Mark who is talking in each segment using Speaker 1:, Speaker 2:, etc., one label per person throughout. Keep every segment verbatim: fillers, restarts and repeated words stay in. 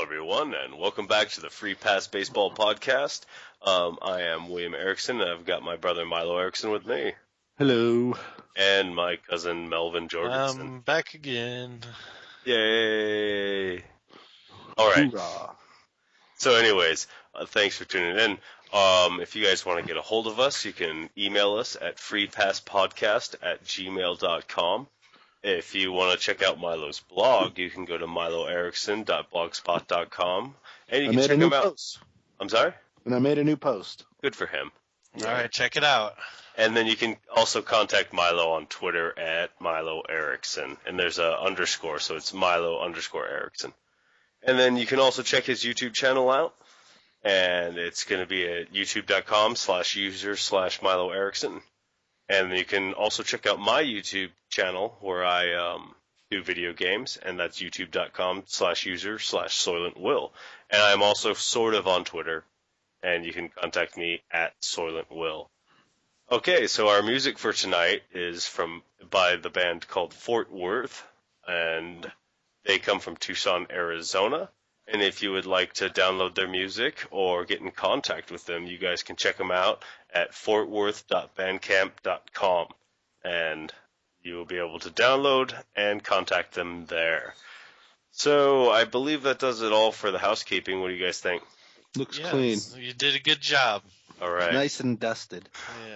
Speaker 1: everyone, and welcome back to the Free Pass Baseball Podcast. Um, I am William Erickson, and I've got my brother Milo Erickson with me.
Speaker 2: Hello.
Speaker 1: And my cousin Melvin Jorgensen.
Speaker 3: I'm back again.
Speaker 1: Yay! All right.
Speaker 2: Hoorah.
Speaker 1: So anyways, uh, thanks for tuning in. Um, if you guys want to get a hold of us, you can email us at freepasspodcast at gmail dot com. If you want to check out Milo's blog, you can go to milo erickson dot blogspot dot com, and you
Speaker 2: I
Speaker 1: can
Speaker 2: made
Speaker 1: check
Speaker 2: a new
Speaker 1: him out.
Speaker 2: post.
Speaker 1: I'm sorry?
Speaker 2: And I made a new post.
Speaker 1: Good for him.
Speaker 3: All right, check it out.
Speaker 1: And then you can also contact Milo on Twitter at Milo Erickson, and there's a underscore, so it's Milo underscore Erickson. And then you can also check his YouTube channel out, and it's going to be at youtube dot com slash user slash Milo Erickson. And you can also check out my YouTube channel where I um, do video games, and that's youtube dot com slash user slash Soylent Will. And I'm also sort of on Twitter, and you can contact me at Soylent Will. Okay, so our music for tonight is from by the band called Fort Worth, and they come from Tucson, Arizona. And if you would like to download their music or get in contact with them, you guys can check them out at fort worth dot bandcamp dot com. And you will be able to download and contact them there. So I believe that does it all for the housekeeping. What do you guys think?
Speaker 2: Looks
Speaker 3: Yes,
Speaker 2: clean.
Speaker 3: You did a good job.
Speaker 1: All right.
Speaker 2: Nice and dusted.
Speaker 3: Yeah.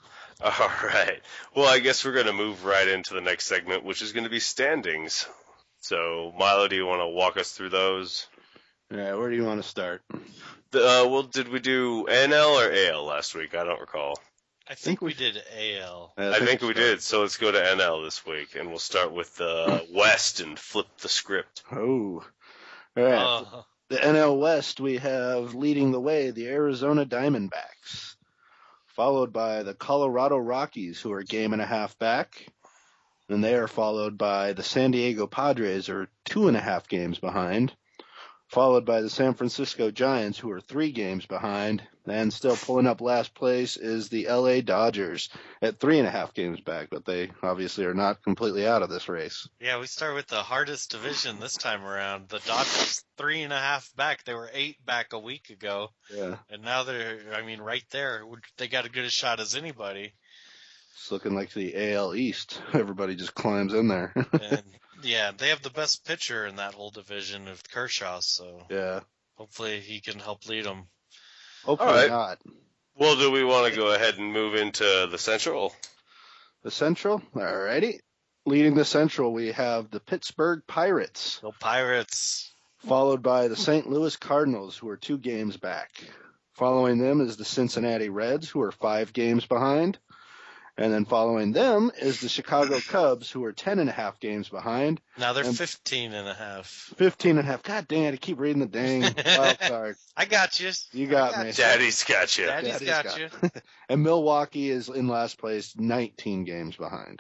Speaker 1: All right. Well, I guess we're going to move right into the next segment, which is going to be standings. So, Milo, do you want to walk us through those?
Speaker 2: All right, where do you want to start?
Speaker 1: The, uh, well, did we do N L or A L last week? I don't recall.
Speaker 3: I think,
Speaker 2: think
Speaker 3: we
Speaker 2: we-
Speaker 3: did A L.
Speaker 1: I think we did, so let's go to N L this week, and we'll start with the West and flip the script.
Speaker 2: Oh. All right.
Speaker 3: Uh,
Speaker 2: The N L West, we have leading the way the Arizona Diamondbacks, followed by the Colorado Rockies, who are a game and a half back. And they are followed by the San Diego Padres, who are two and a half games behind. Followed by the San Francisco Giants, who are three games behind. And still pulling up last place is the L A Dodgers at three and a half games back, but they obviously are not completely out of this race.
Speaker 3: yeah, we start with the hardest division this time around. The Dodgers three and a half back. They were eight back a week ago,
Speaker 2: Yeah,
Speaker 3: and now they're, I mean, right there. They got as good a shot as anybody.
Speaker 2: it's looking like the A L East. Everybody just climbs in there.
Speaker 3: And yeah, they have the best pitcher in that whole division with Kershaw, so
Speaker 2: Yeah,
Speaker 3: hopefully he can help lead them.
Speaker 2: hopefully
Speaker 1: All right.
Speaker 2: not.
Speaker 1: Well, do we want to go ahead and move into the Central?
Speaker 2: The Central, alrighty. Leading the Central, we have the Pittsburgh Pirates,
Speaker 3: Go Pirates.
Speaker 2: followed by the Saint Louis Cardinals, who are two games back. Following them is the Cincinnati Reds, who are five games behind. And then following them is the Chicago Cubs, who are ten and a half games behind.
Speaker 3: Now they're
Speaker 2: And-
Speaker 3: fifteen and a half.
Speaker 2: fifteen and a half. God dang it, I keep reading the dang wild card.
Speaker 3: I got you.
Speaker 2: You got
Speaker 3: I
Speaker 2: me.
Speaker 3: you.
Speaker 1: Daddy's got you.
Speaker 3: Daddy's
Speaker 2: Daddy's
Speaker 3: got,
Speaker 2: got-
Speaker 3: you.
Speaker 2: And Milwaukee is in last place, nineteen games behind.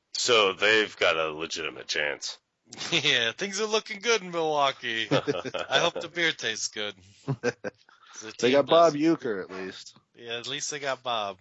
Speaker 1: So they've got a legitimate chance.
Speaker 3: Yeah, things are looking good in Milwaukee. I hope the beer tastes good. The
Speaker 2: They
Speaker 3: team
Speaker 2: got Bob
Speaker 3: does-
Speaker 2: Uecker at least.
Speaker 3: Yeah, at least they got Bob.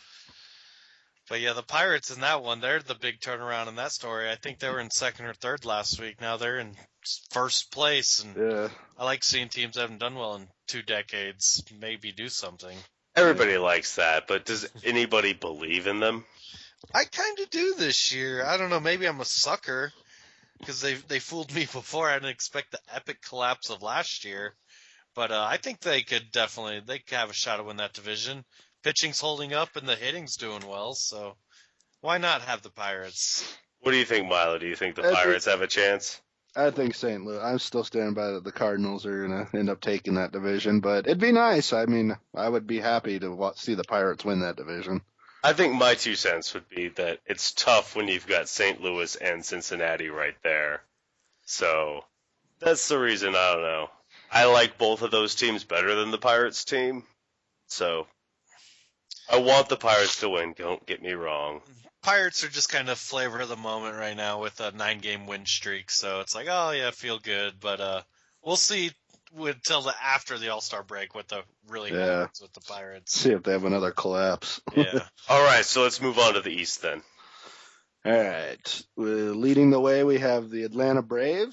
Speaker 3: But yeah, the Pirates in that one, they're the big turnaround in that story. I think they were in second or third last week. Now they're in first place, and
Speaker 2: Yeah.
Speaker 3: I like seeing teams that haven't done well in two decades maybe do something.
Speaker 1: Everybody likes that, but does anybody believe in them?
Speaker 3: I kind of do this year. I don't know. Maybe I'm a sucker because they they fooled me before. I didn't expect the epic collapse of last year, but uh, I think they could definitely they could have a shot to win that division. Pitching's holding up and the hitting's doing well, so why not have the Pirates?
Speaker 1: What do you think, Milo? Do you think the
Speaker 2: I think-
Speaker 1: Pirates have a chance?
Speaker 2: I think Saint Louis. I'm still standing by that the Cardinals are going to end up taking that division, but it'd be nice. I mean, I would be happy to wa- see the Pirates win that division.
Speaker 1: I think my two cents would be that it's tough when you've got Saint Louis and Cincinnati right there. So that's the reason. I don't know. I like both of those teams better than the Pirates team. So I want the Pirates to win. Don't get me wrong.
Speaker 3: Pirates are just kind of flavor of the moment right now with a nine-game win streak, so it's like, oh yeah, feel good, but uh, we'll see until the after the All-Star break what the really
Speaker 2: Yeah.
Speaker 3: happens with the Pirates.
Speaker 2: See if they have another collapse.
Speaker 3: Yeah.
Speaker 1: All right, so let's move on to the East then.
Speaker 2: All right. Uh, leading the way, we have the Atlanta Braves,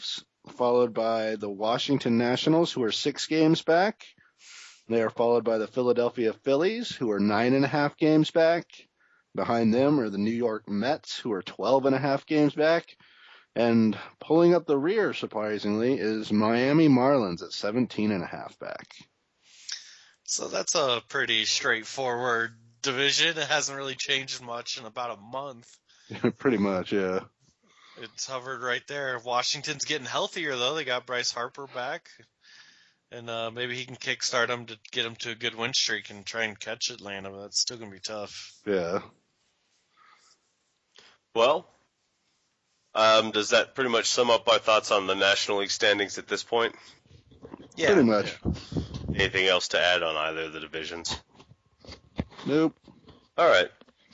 Speaker 2: followed by the Washington Nationals, who are six games back. They are followed by the Philadelphia Phillies, who are nine and a half games back. Behind them are the New York Mets, who are twelve and a half games back. And pulling up the rear, surprisingly, is Miami Marlins at seventeen and a half back.
Speaker 3: So that's a pretty straightforward division. It hasn't really changed much in about a month.
Speaker 2: Pretty much, yeah.
Speaker 3: It's hovered right there. Washington's getting healthier, though. They got Bryce Harper back. And uh, maybe he can kickstart them to get them to a good win streak and try and catch Atlanta, but that's still going to be tough.
Speaker 2: Yeah.
Speaker 1: Well, um, does that pretty much sum up our thoughts on the National League standings at this point?
Speaker 3: Yeah.
Speaker 2: Pretty much.
Speaker 3: Yeah.
Speaker 1: Anything else to add on either of the divisions?
Speaker 2: Nope.
Speaker 1: All right.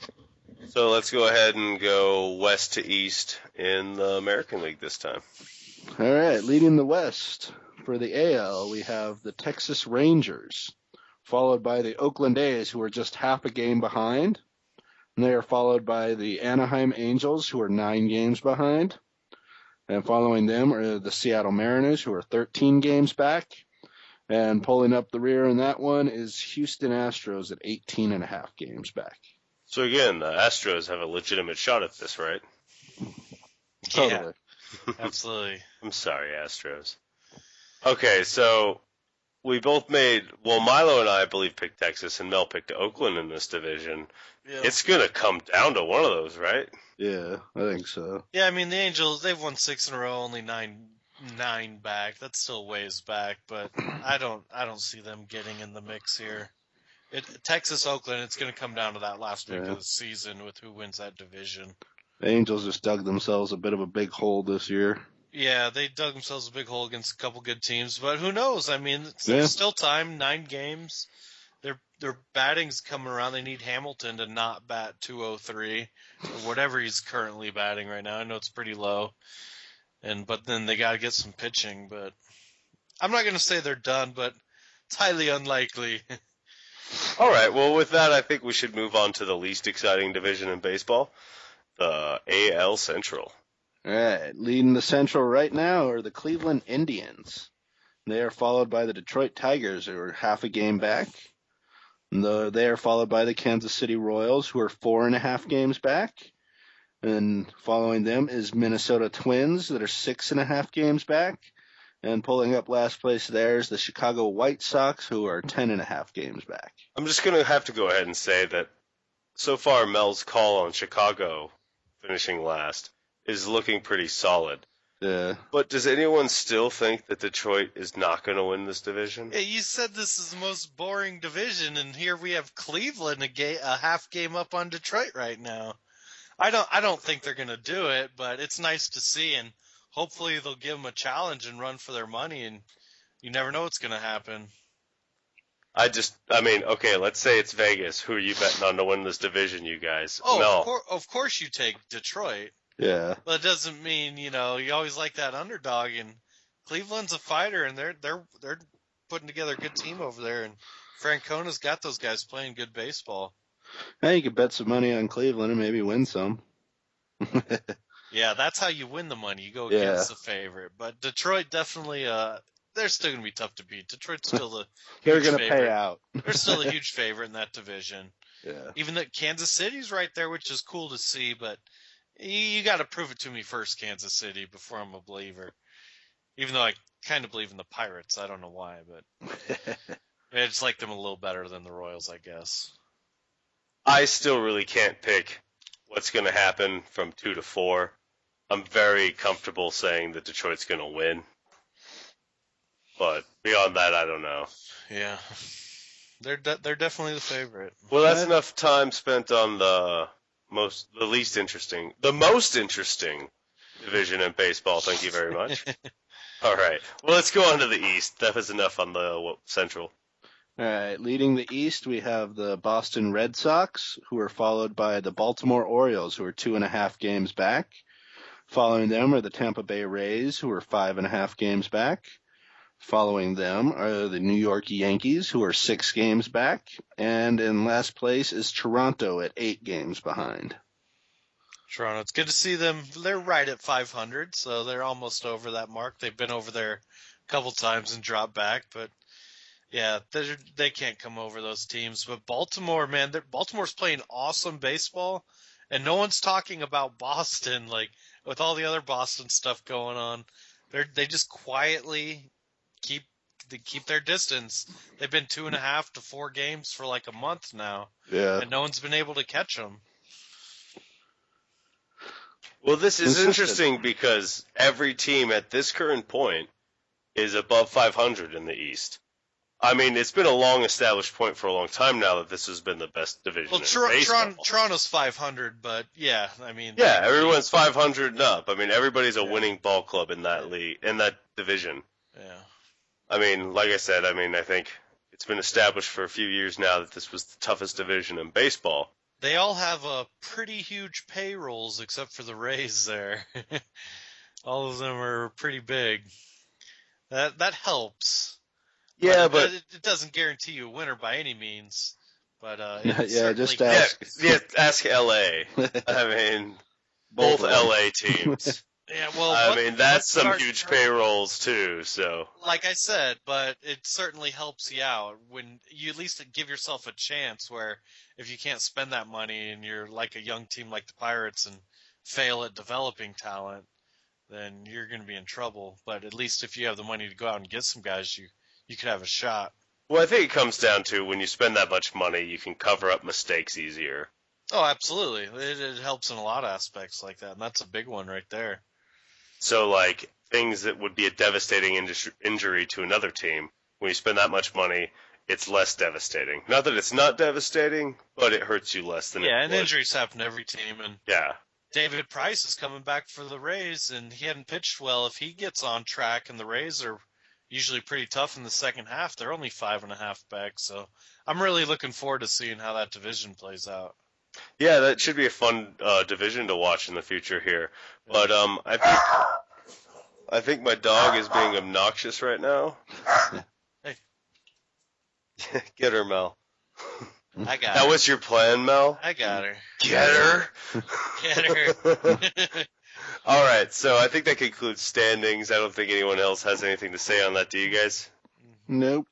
Speaker 1: So let's go ahead and go west to east in the American League this time.
Speaker 2: All right, leading the West for the A L, we have the Texas Rangers, followed by the Oakland A's, who are just half a game behind. And they are followed by the Anaheim Angels, who are nine games behind. And following them are the Seattle Mariners, who are thirteen games back. And pulling up the rear in that one is Houston Astros at eighteen and a half games back.
Speaker 1: So again, the Astros have a legitimate shot at this, right?
Speaker 2: Totally.
Speaker 3: Yeah, absolutely.
Speaker 1: I'm sorry, Astros. Okay, so we both made, well, Milo and I, I believe, picked Texas, and Mel picked Oakland in this division.
Speaker 3: Yeah.
Speaker 1: It's going to come down to one of those, right?
Speaker 2: Yeah, I think so.
Speaker 3: Yeah, I mean, the Angels, they've won six in a row, only nine nine back. That's still ways back, but I don't I don't see them getting in the mix here. It, Texas, Oakland, it's going to come down to that last week
Speaker 2: Yeah.
Speaker 3: of the season with who wins that division.
Speaker 2: The Angels just dug themselves a bit of a big hole this year.
Speaker 3: Yeah, they dug themselves a big hole against a couple good teams, but who knows? I mean, it's,
Speaker 2: Yeah.
Speaker 3: there's still time, nine games. Their their batting's coming around. They need Hamilton to not bat two oh three or whatever he's currently batting right now. I know it's pretty low, and but then they got to get some pitching. But I'm not going to say they're done, but it's highly unlikely.
Speaker 1: All right, well, with that, I think we should move on to the least exciting division in baseball, the A L Central.
Speaker 2: All right, leading the Central right now are the Cleveland Indians. They are followed by the Detroit Tigers, who are half a game back. And the, they are followed by the Kansas City Royals, who are four and a half games back. And following them is Minnesota Twins, that are six and a half games back. And pulling up last place there is the Chicago White Sox, who are ten and a half games back.
Speaker 1: I'm just going to have to go ahead and say that so far Mel's call on Chicago finishing last is looking pretty solid.
Speaker 2: Yeah.
Speaker 1: But does anyone still think that Detroit is not going to win this division?
Speaker 3: Yeah, you said this is the most boring division, and here we have Cleveland a, ga- a half game up on Detroit right now. I don't I don't think they're going to do it, but it's nice to see, and hopefully they'll give them a challenge and run for their money, and you never know what's going to happen.
Speaker 1: I just, I mean, okay, let's say it's Vegas. Who are you betting on to win this division, you guys?
Speaker 3: Oh,
Speaker 1: Mel.
Speaker 3: of, cour- of course you take Detroit.
Speaker 2: Yeah.
Speaker 3: But it doesn't mean, you know, you always like that underdog, and Cleveland's a fighter, and they're they're they're putting together a good team over there, and Francona's got those guys playing good baseball.
Speaker 2: Now you could bet some money on Cleveland and maybe win some.
Speaker 3: Yeah, that's how you win the money. You go
Speaker 2: Yeah.
Speaker 3: against the favorite. But Detroit definitely, uh, they're still going to be tough to beat. Detroit's still the
Speaker 2: They're
Speaker 3: huge
Speaker 2: going to pay
Speaker 3: favorite.
Speaker 2: out.
Speaker 3: They're still a huge favorite in that division.
Speaker 2: Yeah.
Speaker 3: Even though Kansas City's right there, which is cool to see, but you, you got to prove it to me first, Kansas City, before I'm a believer. Even though I kind of believe in the Pirates, I don't know why, but I just like them a little better than the Royals, I guess.
Speaker 1: I still really can't pick what's going to happen from two to four. I'm very comfortable saying that Detroit's going to win. But beyond that, I don't know.
Speaker 3: Yeah, they're de- they're definitely the favorite.
Speaker 1: Well, that's enough time spent on the most, the least interesting, the most interesting division in baseball. Thank you very much. All right. Well, let's go on to the East. That was enough on the well, Central.
Speaker 2: All right, leading the East, we have the Boston Red Sox, who are followed by the Baltimore Orioles, who are two and a half games back. Following them are the Tampa Bay Rays, who are five and a half games back. Following them are the New York Yankees, who are six games back. And in last place is Toronto at eight games behind.
Speaker 3: Toronto. It's good to see them. They're right at five hundred, so they're almost over that mark. They've been over there a couple times and dropped back, but yeah, they they can't come over those teams. But Baltimore, man, Baltimore's playing awesome baseball, and no one's talking about Boston. Like with all the other Boston stuff going on, they they just quietly keep they keep their distance. They've been two and a half to four games for like a month now,
Speaker 2: Yeah.
Speaker 3: and no one's been able to catch them.
Speaker 1: Well, this is
Speaker 2: Consistent.
Speaker 1: interesting because every team at this current point is above five hundred in the East. I mean, it's been a long established point for a long time now that this has been the best division
Speaker 3: Well,
Speaker 1: in
Speaker 3: Tor-
Speaker 1: baseball.
Speaker 3: Toron- Toronto's five hundred, but yeah, I mean,
Speaker 1: Yeah, everyone's five hundred and up. I mean, everybody's a
Speaker 3: Yeah.
Speaker 1: winning ball club in that league, in that division.
Speaker 3: yeah.
Speaker 1: I mean, like I said, I mean, I think it's been established for a few years now that this was the toughest division in baseball.
Speaker 3: They all have a pretty huge payrolls except for the Rays there. All of them are pretty big. That that helps.
Speaker 1: Yeah, but
Speaker 3: it, it doesn't guarantee you a winner by any means. But uh,
Speaker 2: Yeah,
Speaker 3: it
Speaker 2: yeah,
Speaker 3: certainly
Speaker 2: just
Speaker 1: yeah,
Speaker 2: ask.
Speaker 1: yeah, ask L A. I mean, both
Speaker 2: Both of them.
Speaker 1: L A teams.
Speaker 3: Yeah, well,
Speaker 1: I
Speaker 3: what-
Speaker 1: mean, that's
Speaker 3: what
Speaker 1: some
Speaker 3: start-
Speaker 1: huge payrolls too. So
Speaker 3: Like I said, but it certainly helps you out when you at least give yourself a chance where if you can't spend that money and you're like a young team like the Pirates and fail at developing talent, then you're going to be in trouble. But at least if you have the money to go out and get some guys, you, you could have a shot.
Speaker 1: well, I think it comes down to when you spend that much money, you can cover up mistakes easier.
Speaker 3: Oh, absolutely. It, it helps in a lot of aspects like that, and that's a big one right there.
Speaker 1: So, like, things that would be a devastating indus- injury to another team, when you spend that much money, it's less devastating. Not that it's not devastating, but it hurts you less than
Speaker 3: Yeah,
Speaker 1: it
Speaker 3: and
Speaker 1: would.
Speaker 3: injuries happen to every team, and
Speaker 1: Yeah.
Speaker 3: David Price is coming back for the Rays, and he hadn't pitched well. If he gets on track, and the Rays are usually pretty tough in the second half, they're only five and a half back. So I'm really looking forward to seeing how that division plays out.
Speaker 1: Yeah, that should be a fun uh, division to watch in the future here. But um, I think I think my dog is being obnoxious right now.
Speaker 3: Hey.
Speaker 1: Get her, Mel.
Speaker 3: I got
Speaker 1: That
Speaker 3: her.
Speaker 1: was your plan, Mel?
Speaker 3: I got her.
Speaker 1: Get her.
Speaker 3: Get her.
Speaker 1: All right, so I think that concludes standings. I don't think anyone else has anything to say on that. Do you guys?
Speaker 2: Nope.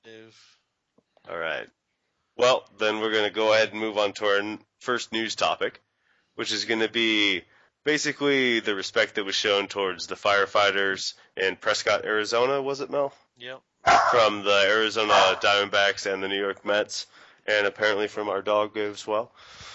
Speaker 1: All right. Well, then we're going to go ahead and move on to our n- first news topic, which is going to be basically the respect that was shown towards the firefighters in Prescott, Arizona, was it, Mel?
Speaker 3: Yep.
Speaker 1: From the Arizona Diamondbacks and the New York Mets, and apparently from our dog as well.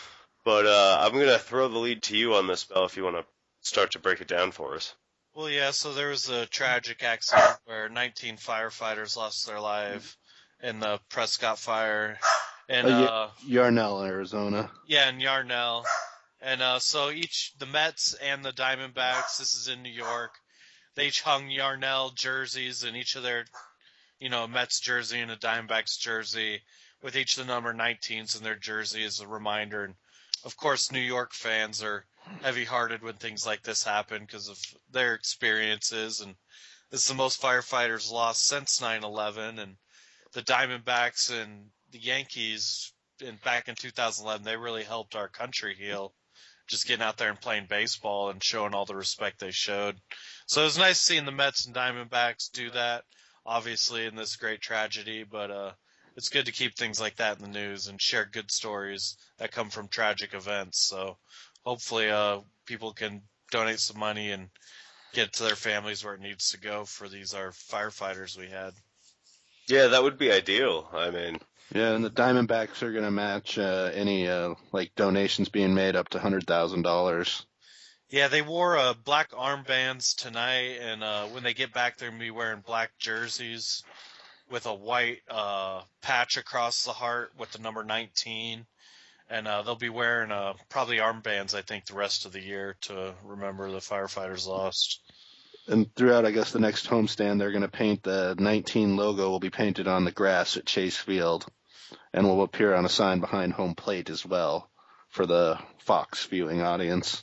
Speaker 1: But uh, I'm going to throw the lead to you on this, Mel, if you want to start to break it down for us.
Speaker 3: Well, yeah, so there was a tragic accident where nineteen firefighters lost their life in the Prescott fire. And,
Speaker 2: Uh, yeah.
Speaker 3: uh,
Speaker 2: Yarnell, Arizona.
Speaker 3: yeah, in Yarnell. And uh, so each, the Mets and the Diamondbacks, this is in New York, they each hung Yarnell jerseys in each of their, you know, a Mets jersey and a Diamondbacks jersey with each of the number nineteens in their jersey as a reminder. And, of course, New York fans are heavy-hearted when things like this happen because of their experiences. And this is the most firefighters lost since nine eleven. And the Diamondbacks and the Yankees in, back in two thousand eleven, they really helped our country heal, just getting out there and playing baseball and showing all the respect they showed. So it was nice seeing the Mets and Diamondbacks do that, obviously, in this great tragedy. But uh, it's good to keep things like that in the news and share good stories that come from tragic events. So hopefully uh, people can donate some money and get it to their families where it needs to go for these our firefighters we had.
Speaker 1: Yeah, that would be ideal. I mean,
Speaker 2: Yeah, and the Diamondbacks are going to match uh, any uh, like donations being made up to one hundred thousand dollars.
Speaker 3: Yeah, they wore uh, black armbands tonight, and uh, when they get back, they're going to be wearing black jerseys with a white uh, patch across the heart with the number nineteen. And uh, they'll be wearing uh, probably armbands, I think, the rest of the year to remember the firefighters lost.
Speaker 2: And throughout, I guess, the next homestand, they're going to paint the nineteen logo will be painted on the grass at Chase Field and will appear on a sign behind home plate as well for the Fox viewing audience.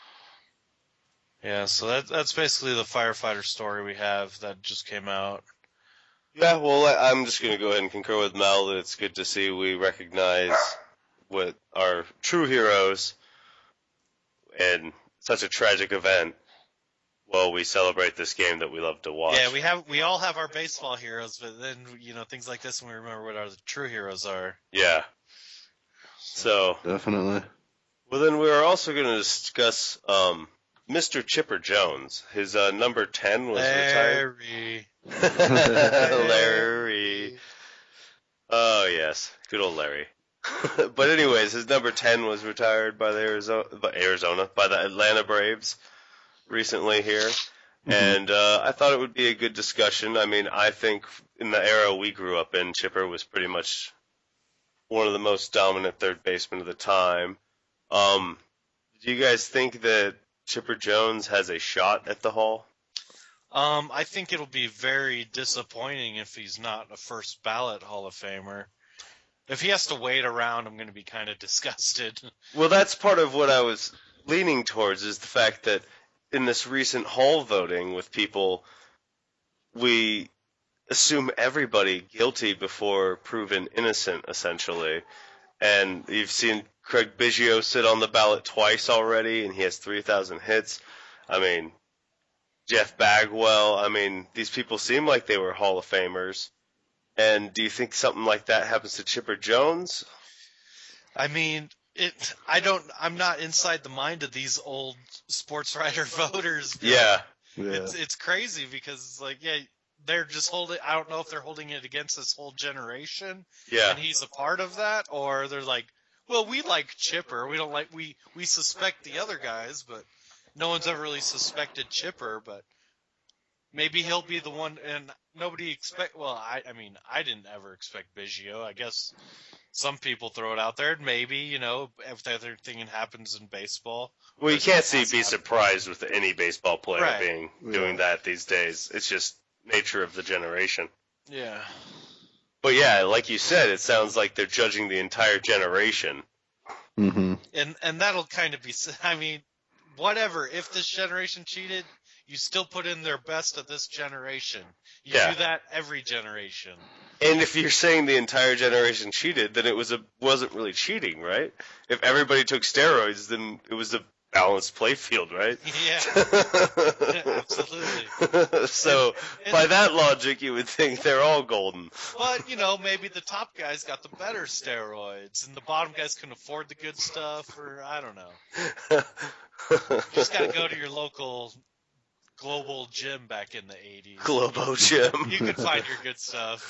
Speaker 3: Yeah, so that, that's basically the firefighter story we have that just came out.
Speaker 1: yeah, well, I- I'm just going to go ahead and concur with Mel that it's good to see we recognize what our true heroes and such a tragic event, well, we celebrate this game that we love to watch.
Speaker 3: Yeah, we have we all have our baseball heroes, but then you know things like this, when we remember what our true heroes are.
Speaker 1: Yeah. So
Speaker 2: Definitely.
Speaker 1: well, then we are also going to discuss um, Mister Chipper Jones. His uh, number ten was retired.
Speaker 3: Larry.
Speaker 1: Larry. Oh yes, good old Larry. But anyways, his number ten was retired by the Arizona, by Arizona, by the Atlanta Braves recently here,
Speaker 2: Mm-hmm.
Speaker 1: and uh, I thought it would be a good discussion. I mean, I think in the era we grew up in, Chipper was pretty much one of the most dominant third basemen of the time. Um, do you guys think that Chipper Jones has a shot at the Hall?
Speaker 3: Um, I think it'll be very disappointing if he's not a first ballot Hall of Famer. If he has to wait around, I'm going to be kind of disgusted.
Speaker 1: Well, that's part of what I was leaning towards, is the fact that in this recent Hall voting with people, we assume everybody guilty before proven innocent, essentially. And you've seen Craig Biggio sit on the ballot twice already, and he has three thousand hits. I mean, Jeff Bagwell, I mean, these people seem like they were Hall of Famers. And do you think something like that happens to Chipper Jones?
Speaker 3: I mean, it. I don't. I'm not inside the mind of these old sports writer voters. but
Speaker 1: Yeah.
Speaker 2: Yeah.
Speaker 3: It's it's crazy because it's like, yeah, they're just holding. I don't know if they're holding it against this whole generation,
Speaker 1: Yeah.
Speaker 3: and he's a part of that, or they're like, well, we like Chipper. We don't like we we suspect the other guys, but no one's ever really suspected Chipper. But maybe he'll be the one. And nobody expect. Well, I I mean, I didn't ever expect Biggio. I guess some people throw it out there. Maybe, you know, if everything happens in baseball.
Speaker 1: Well, you
Speaker 3: There's
Speaker 1: can't
Speaker 3: no
Speaker 1: see be
Speaker 3: possibility.
Speaker 1: surprised with any baseball player
Speaker 3: Right.
Speaker 1: being
Speaker 2: Yeah.
Speaker 1: doing that these days. It's just nature of the generation.
Speaker 3: Yeah.
Speaker 1: But yeah, like you said, it sounds like they're judging the entire generation.
Speaker 2: Mm-hmm.
Speaker 3: And and that'll kind of be. I mean, whatever. If this generation cheated, you still put in their best of this generation. You
Speaker 1: Yeah.
Speaker 3: do that every generation.
Speaker 1: And if you're saying the entire generation cheated, then it was a wasn't really cheating, right? If everybody took steroids, then it was a balanced play field, right?
Speaker 3: Yeah. Absolutely.
Speaker 1: So
Speaker 3: And-
Speaker 1: by that logic, you would think they're all golden.
Speaker 3: But, you know, maybe the top guys got the better steroids, and the bottom guys can afford the good stuff, or I don't know. You just got to go to your local global gym back in the eighties.
Speaker 1: Globo Gym.
Speaker 3: You could find your good stuff.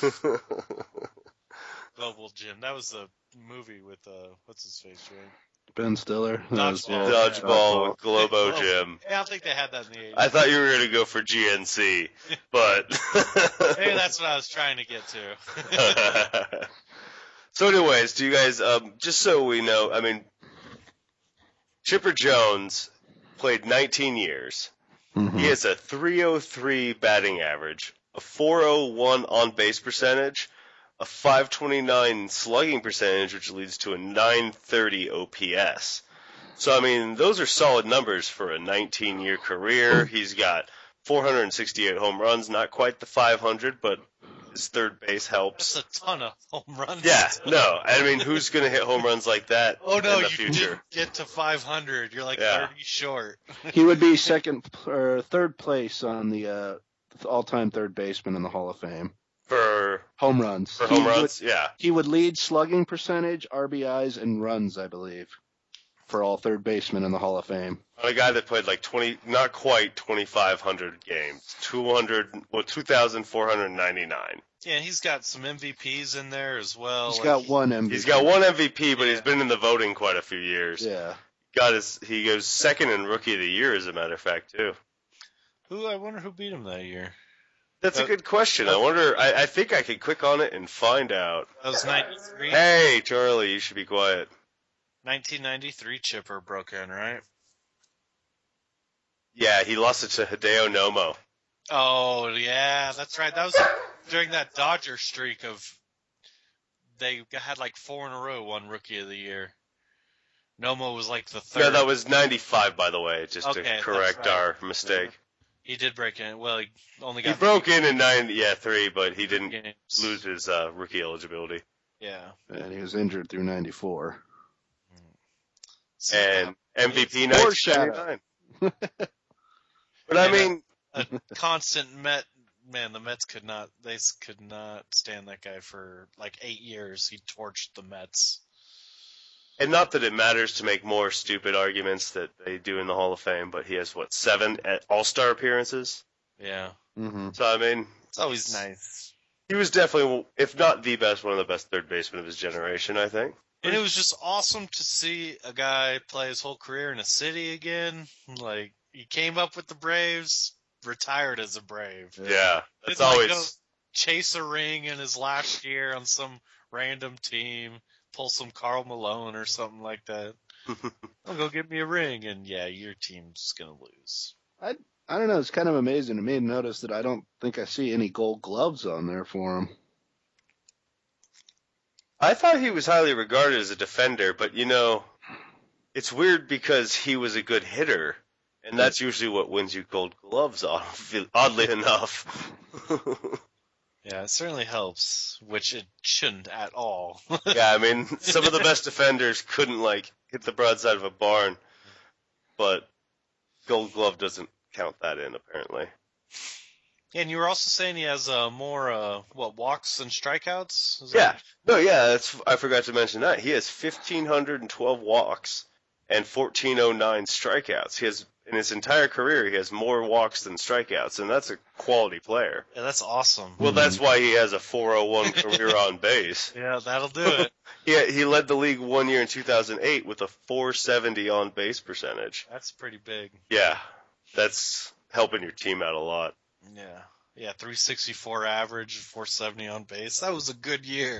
Speaker 3: Global Gym. That was the movie with, uh, what's his face, Jay?
Speaker 2: Ben Stiller. That was-
Speaker 3: Dodgeball.
Speaker 2: yeah.
Speaker 1: Dodgeball with Globo
Speaker 3: Oh.
Speaker 1: Gym.
Speaker 3: Yeah, I don't think they had that in the eighties.
Speaker 1: I thought you were going to go for G N C, but.
Speaker 3: Maybe that's what I was trying to get to.
Speaker 1: So anyways, do you guys, um, just so we know, I mean, Chipper Jones played nineteen years.
Speaker 2: Mhm.
Speaker 1: He has a three oh three batting average, a four oh one on-base percentage, a five twenty-nine slugging percentage, which leads to a nine thirty O P S. So, I mean, those are solid numbers for a nineteen-year career. He's got four hundred sixty-eight home runs, not quite the five hundred, but his third base helps.
Speaker 3: That's a ton of home runs.
Speaker 1: Yeah, no, I mean, who's going to hit home runs like that
Speaker 3: Oh no,
Speaker 1: in the
Speaker 3: you
Speaker 1: future?
Speaker 3: didn't get to five hundred. You're like
Speaker 1: Yeah.
Speaker 3: thirty short.
Speaker 2: He would be second or third place on the uh, all-time third baseman in the Hall of Fame.
Speaker 1: For,
Speaker 2: Home runs.
Speaker 1: for
Speaker 2: He
Speaker 1: home
Speaker 2: would-
Speaker 1: runs? Yeah.
Speaker 2: He would lead slugging percentage, R B Is, and runs, I believe, for all third basemen in the Hall of Fame.
Speaker 1: On a guy that played like twenty, not quite twenty-five hundred games, two hundred, well, two thousand four hundred ninety-nine.
Speaker 3: Yeah, he's got some M V Ps in there as well.
Speaker 2: He's
Speaker 3: Like,
Speaker 2: got one M V P.
Speaker 1: He's got one M V P, but he's
Speaker 3: Yeah.
Speaker 1: been in the voting quite a few years.
Speaker 2: Yeah.
Speaker 1: Got his, he goes second in Rookie of the Year, as a matter of fact, too.
Speaker 3: Who? I wonder who beat him that year.
Speaker 1: That's a
Speaker 3: Uh,
Speaker 1: good question. I wonder. I, I think I could click on it and find out.
Speaker 3: That was ninety-three.
Speaker 1: Hey, Charlie, you should be quiet.
Speaker 3: nineteen ninety-three Chipper broke in, right?
Speaker 1: Yeah, he lost it to Hideo Nomo.
Speaker 3: Oh yeah, that's right. That was during that Dodger streak of they had like four in a row won Rookie of the Year. Nomo was like the third.
Speaker 1: No, that was ninety-five, by the way, just
Speaker 3: Okay,
Speaker 1: to
Speaker 3: that's
Speaker 1: correct
Speaker 3: right.
Speaker 1: our mistake.
Speaker 3: He did break in. Well, he only
Speaker 1: He
Speaker 3: got
Speaker 1: broke in in nine, yeah, three, but he
Speaker 3: three
Speaker 1: didn't
Speaker 3: games.
Speaker 1: lose his uh, rookie eligibility.
Speaker 3: Yeah.
Speaker 2: And he was injured through ninety-four.
Speaker 3: So,
Speaker 1: And M V P
Speaker 2: Foreshadow.
Speaker 1: nineteen ninety-nine. But I mean,
Speaker 3: a constant Met man. The Mets could not. They s- could not stand that guy for like eight years. He torched the Mets.
Speaker 1: and not that it matters to make more stupid arguments that they do in the Hall of Fame, but he has what seven All-Star appearances.
Speaker 3: Yeah,
Speaker 2: Mm-hmm.
Speaker 1: So I mean,
Speaker 3: it's always nice.
Speaker 1: he was definitely, if not the best, one of the best third basemen of his generation, I think.
Speaker 3: And it was just awesome to see a guy play his whole career in a city again. Like, he came up with the Braves, retired as a Brave.
Speaker 1: Yeah, that's
Speaker 3: Didn't, like,
Speaker 1: always.
Speaker 3: go chase a ring in his last year on some random team, pull some Karl Malone or something like that. I'll go get me a ring, and yeah, your team's gonna lose.
Speaker 2: I don't know. It's kind of amazing to me to notice that I don't think I see any Gold Gloves on there for him.
Speaker 1: I thought he was highly regarded as a defender, but you know, it's weird because he was a good hitter, and that's usually what wins you Gold Gloves off. Oddly enough.
Speaker 3: Yeah, it certainly helps, which it shouldn't at all.
Speaker 1: Yeah, I mean, some of the best defenders couldn't like hit the broadside of a barn, but Gold Glove doesn't count that in apparently.
Speaker 3: And you were also saying he has uh, more, uh, what, walks than strikeouts? Is
Speaker 1: Yeah,
Speaker 3: that-
Speaker 1: no, yeah, that's I forgot to mention that he has one thousand five hundred twelve walks and one thousand four hundred nine strikeouts. He has in his entire career he has more walks than strikeouts, and that's a quality player.
Speaker 3: Yeah, that's awesome.
Speaker 1: Well, that's why he has a four oh one career on base.
Speaker 3: Yeah, that'll do it.
Speaker 1: Yeah, he led the league one year in two thousand eight with a four seventy on base percentage.
Speaker 3: That's pretty big.
Speaker 1: Yeah, that's helping your team out a lot.
Speaker 3: Yeah. Yeah, three sixty-four average, four seventy on base. That was a good year.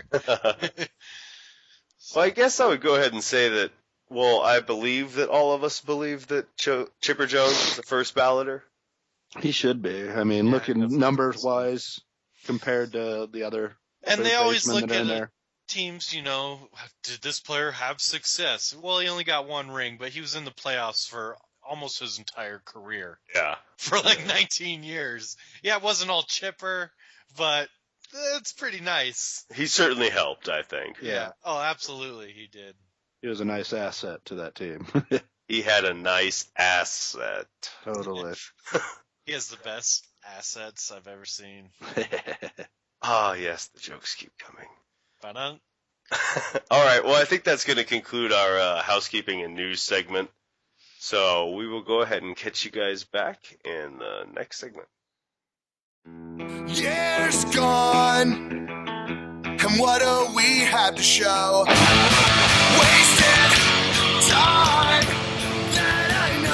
Speaker 1: Well, I guess I would go ahead and say that, well, I believe that all of us believe that Cho- Chipper Jones is the first balloter.
Speaker 2: He should be. I mean,
Speaker 3: Yeah,
Speaker 2: looking
Speaker 3: definitely.
Speaker 2: numbers wise compared to the other
Speaker 3: And they
Speaker 2: third
Speaker 3: always
Speaker 2: basemen
Speaker 3: look
Speaker 2: that are in
Speaker 3: at
Speaker 2: there.
Speaker 3: teams, you know, did this player have success? Well, he only got one ring, but he was in the playoffs for almost his entire career.
Speaker 1: Yeah.
Speaker 3: For like nineteen years. Yeah, it wasn't all Chipper, but it's pretty nice.
Speaker 1: He certainly helped, I think.
Speaker 2: Yeah.
Speaker 3: Oh, absolutely, he did.
Speaker 2: He was a nice asset to that team.
Speaker 1: He had a nice asset.
Speaker 2: Totally.
Speaker 3: He has the best assets I've ever seen.
Speaker 1: Ah, yes, the jokes keep coming.
Speaker 3: Ba-dun.
Speaker 1: All right, well, I think that's going to conclude our uh, housekeeping and news segment. So we will go ahead and catch you guys back in the next segment.
Speaker 4: Years gone, and what do we have to show? Wasted time that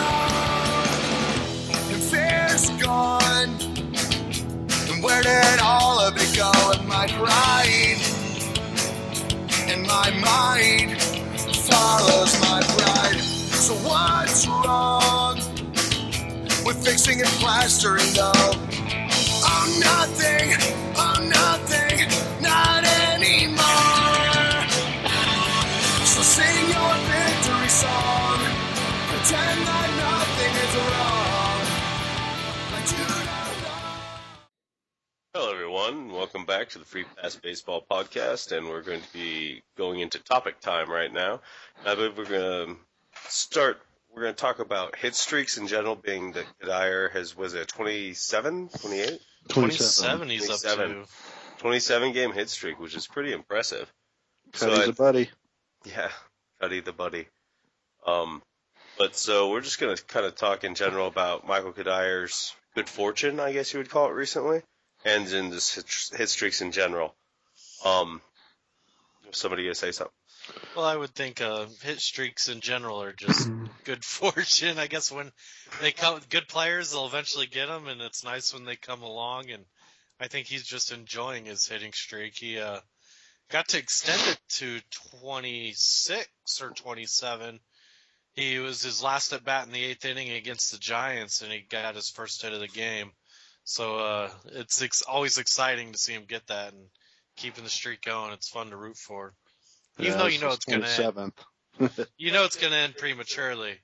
Speaker 4: I know, and fear's gone, and where did all of it go? And my pride, and my mind follows my pride. So what's wrong with fixing and plastering though? Oh, nothing, oh, nothing, not anymore. So sing your victory song, pretend that nothing is wrong. Like you don't know.
Speaker 1: Hello, everyone. Welcome back to the Free Pass Baseball Podcast, and we're going to be going into topic time right now. I believe we're going to start. We're going to talk about hit streaks in general, being that Kadire has, was it twenty-seven, twenty-eight?
Speaker 3: twenty-seven he's up
Speaker 1: twenty-seven.
Speaker 3: to.
Speaker 1: twenty-seven game hit streak, which is pretty impressive. So
Speaker 2: Cuddy's
Speaker 1: I-
Speaker 2: a buddy.
Speaker 1: Yeah, Cuddy the buddy. Um, but so we're just going to kind of talk in general about Michael Kadire's good fortune, I guess you would call it, recently, and in this hit, hit streaks in general. Um, somebody going to say something?
Speaker 3: Well, I would think uh, hit streaks in general are just good fortune. I guess when they come, good players, they'll eventually get them, and it's nice when they come along. And I think he's just enjoying his hitting streak. He uh, got to extend it to twenty-six or twenty-seven. He was his last at bat in the eighth inning against the Giants, and he got his first hit of the game. So uh, it's ex- always exciting to see him get that and keeping the streak going. It's fun to root for. Even
Speaker 2: Yeah,
Speaker 3: though
Speaker 2: this
Speaker 3: you know
Speaker 2: is
Speaker 3: it's going to end.
Speaker 2: twenty-seventh.
Speaker 3: You know it's going to end prematurely.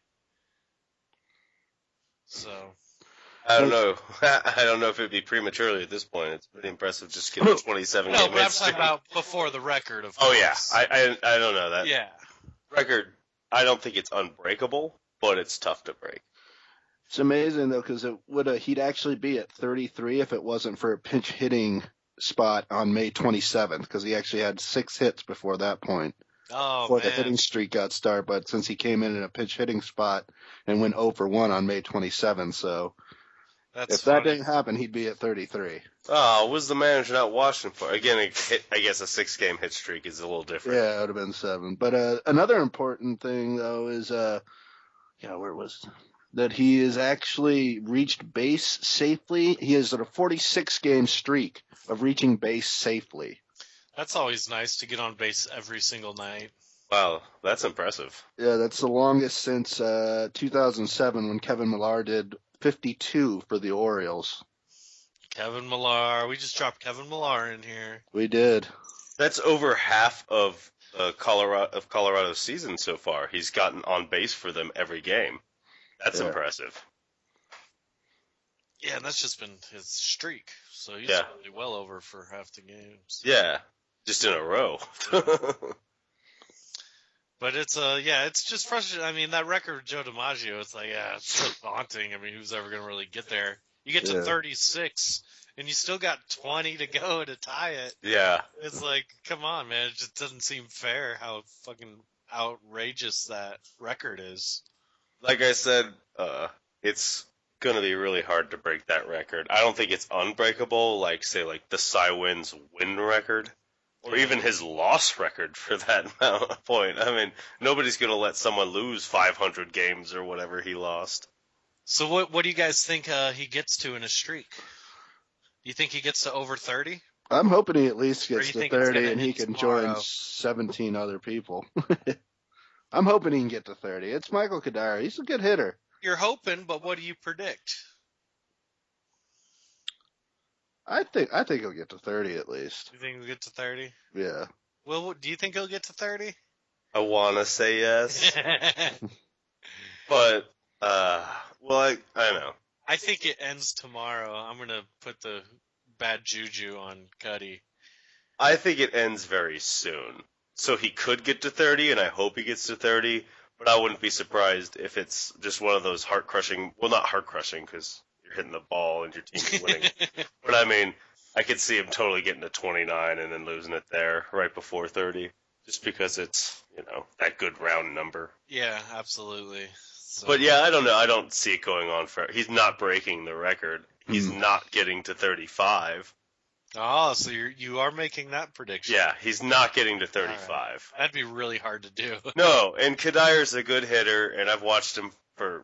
Speaker 3: So,
Speaker 1: I don't know. I don't know if it'd be prematurely at this point. It's pretty impressive just getting a twenty-seven
Speaker 3: no,
Speaker 1: game
Speaker 3: but I'm
Speaker 1: hit
Speaker 3: talking
Speaker 1: streak.
Speaker 3: about before the record, of
Speaker 1: Oh, yeah.
Speaker 3: course.
Speaker 1: I, I, I don't know that.
Speaker 3: yeah.
Speaker 1: Record, I don't think it's unbreakable, but it's tough to break.
Speaker 2: It's amazing though, because it would he'd actually be at thirty-three if it wasn't for a pinch hitting spot on May twenty-seventh, because he actually had six hits before that point.
Speaker 3: Oh,
Speaker 2: Before
Speaker 3: man.
Speaker 2: the hitting streak got started, but since he came in in a pinch hitting spot and went oh for one on May twenty-seventh, so
Speaker 3: That's
Speaker 2: if that
Speaker 3: funny.
Speaker 2: didn't happen, he'd be at thirty-three.
Speaker 1: Oh, was the manager not watching for? Again, a hit, I guess a six-game hit streak is a little different.
Speaker 2: Yeah, it would have been seven. But uh, another important thing though is, uh, yeah, where was that he has actually reached base safely. He is at a forty-six game streak of reaching base safely.
Speaker 3: That's always nice to get on base every single night.
Speaker 1: Wow, that's impressive.
Speaker 2: Yeah, that's the longest since uh, two thousand seven when Kevin Millar did fifty-two for the Orioles.
Speaker 3: Kevin Millar. We just dropped Kevin Millar in here.
Speaker 2: We did.
Speaker 1: That's over half of uh, Colorado of Colorado's season so far. He's gotten on base for them every game. That's
Speaker 2: Yeah.
Speaker 1: impressive.
Speaker 3: Yeah, and that's just been his streak. So he's
Speaker 1: Yeah.
Speaker 3: probably well over for half the games.
Speaker 1: Yeah, just in a row.
Speaker 3: But it's uh yeah, it's just frustrating. I mean, that record with Joe DiMaggio, it's like, yeah, it's so daunting. I mean, who's ever gonna really get there? You get to
Speaker 2: Yeah.
Speaker 3: thirty-six and you still got twenty to go to tie it.
Speaker 1: yeah,
Speaker 3: It's like, come on, man. It just doesn't seem fair how fucking outrageous that record is.
Speaker 1: like I said, uh, it's gonna be really hard to break that record. I don't think it's unbreakable, like say like the Cy Wynn's win record, or even his loss record for that amount of point. I mean, nobody's gonna let someone lose five hundred games or whatever he lost.
Speaker 3: So what what do you guys think uh, he gets to in a streak? Do you think he gets to over thirty?
Speaker 2: I'm hoping he at least
Speaker 3: Or
Speaker 2: gets
Speaker 3: you
Speaker 2: to
Speaker 3: think it's
Speaker 2: thirty
Speaker 3: gonna
Speaker 2: and he
Speaker 3: hit
Speaker 2: can
Speaker 3: tomorrow?
Speaker 2: join seventeen other people. I'm hoping he can get to thirty. It's Michael Kadire. He's a good hitter.
Speaker 3: You're hoping, but what do you predict?
Speaker 2: I think I think he'll get to thirty at least.
Speaker 3: You think he'll get to thirty?
Speaker 2: Yeah.
Speaker 3: Well, do you think he'll get to thirty?
Speaker 1: I wanna say yes, but uh, well, I I don't know.
Speaker 3: I think it ends tomorrow. I'm gonna put the bad juju on Cuddy.
Speaker 1: I think it ends very soon. So he could get to thirty, and I hope he gets to thirty, but I wouldn't be surprised if it's just one of those heart-crushing, well, not heart-crushing, because you're hitting the ball and your team's winning. But I mean, I could see him totally getting to twenty-nine and then losing it there right before thirty, just because it's, you know, that good round number.
Speaker 3: Yeah, absolutely. So,
Speaker 1: But yeah, I don't know. I don't see it going on for. He's not breaking the record. He's
Speaker 2: Hmm.
Speaker 1: not getting to thirty-five.
Speaker 3: Oh, so you're you are making that prediction?
Speaker 1: Yeah, he's not getting to thirty-five.
Speaker 3: That'd be really hard to do.
Speaker 1: No, and Kadire's a good hitter, and I've watched him for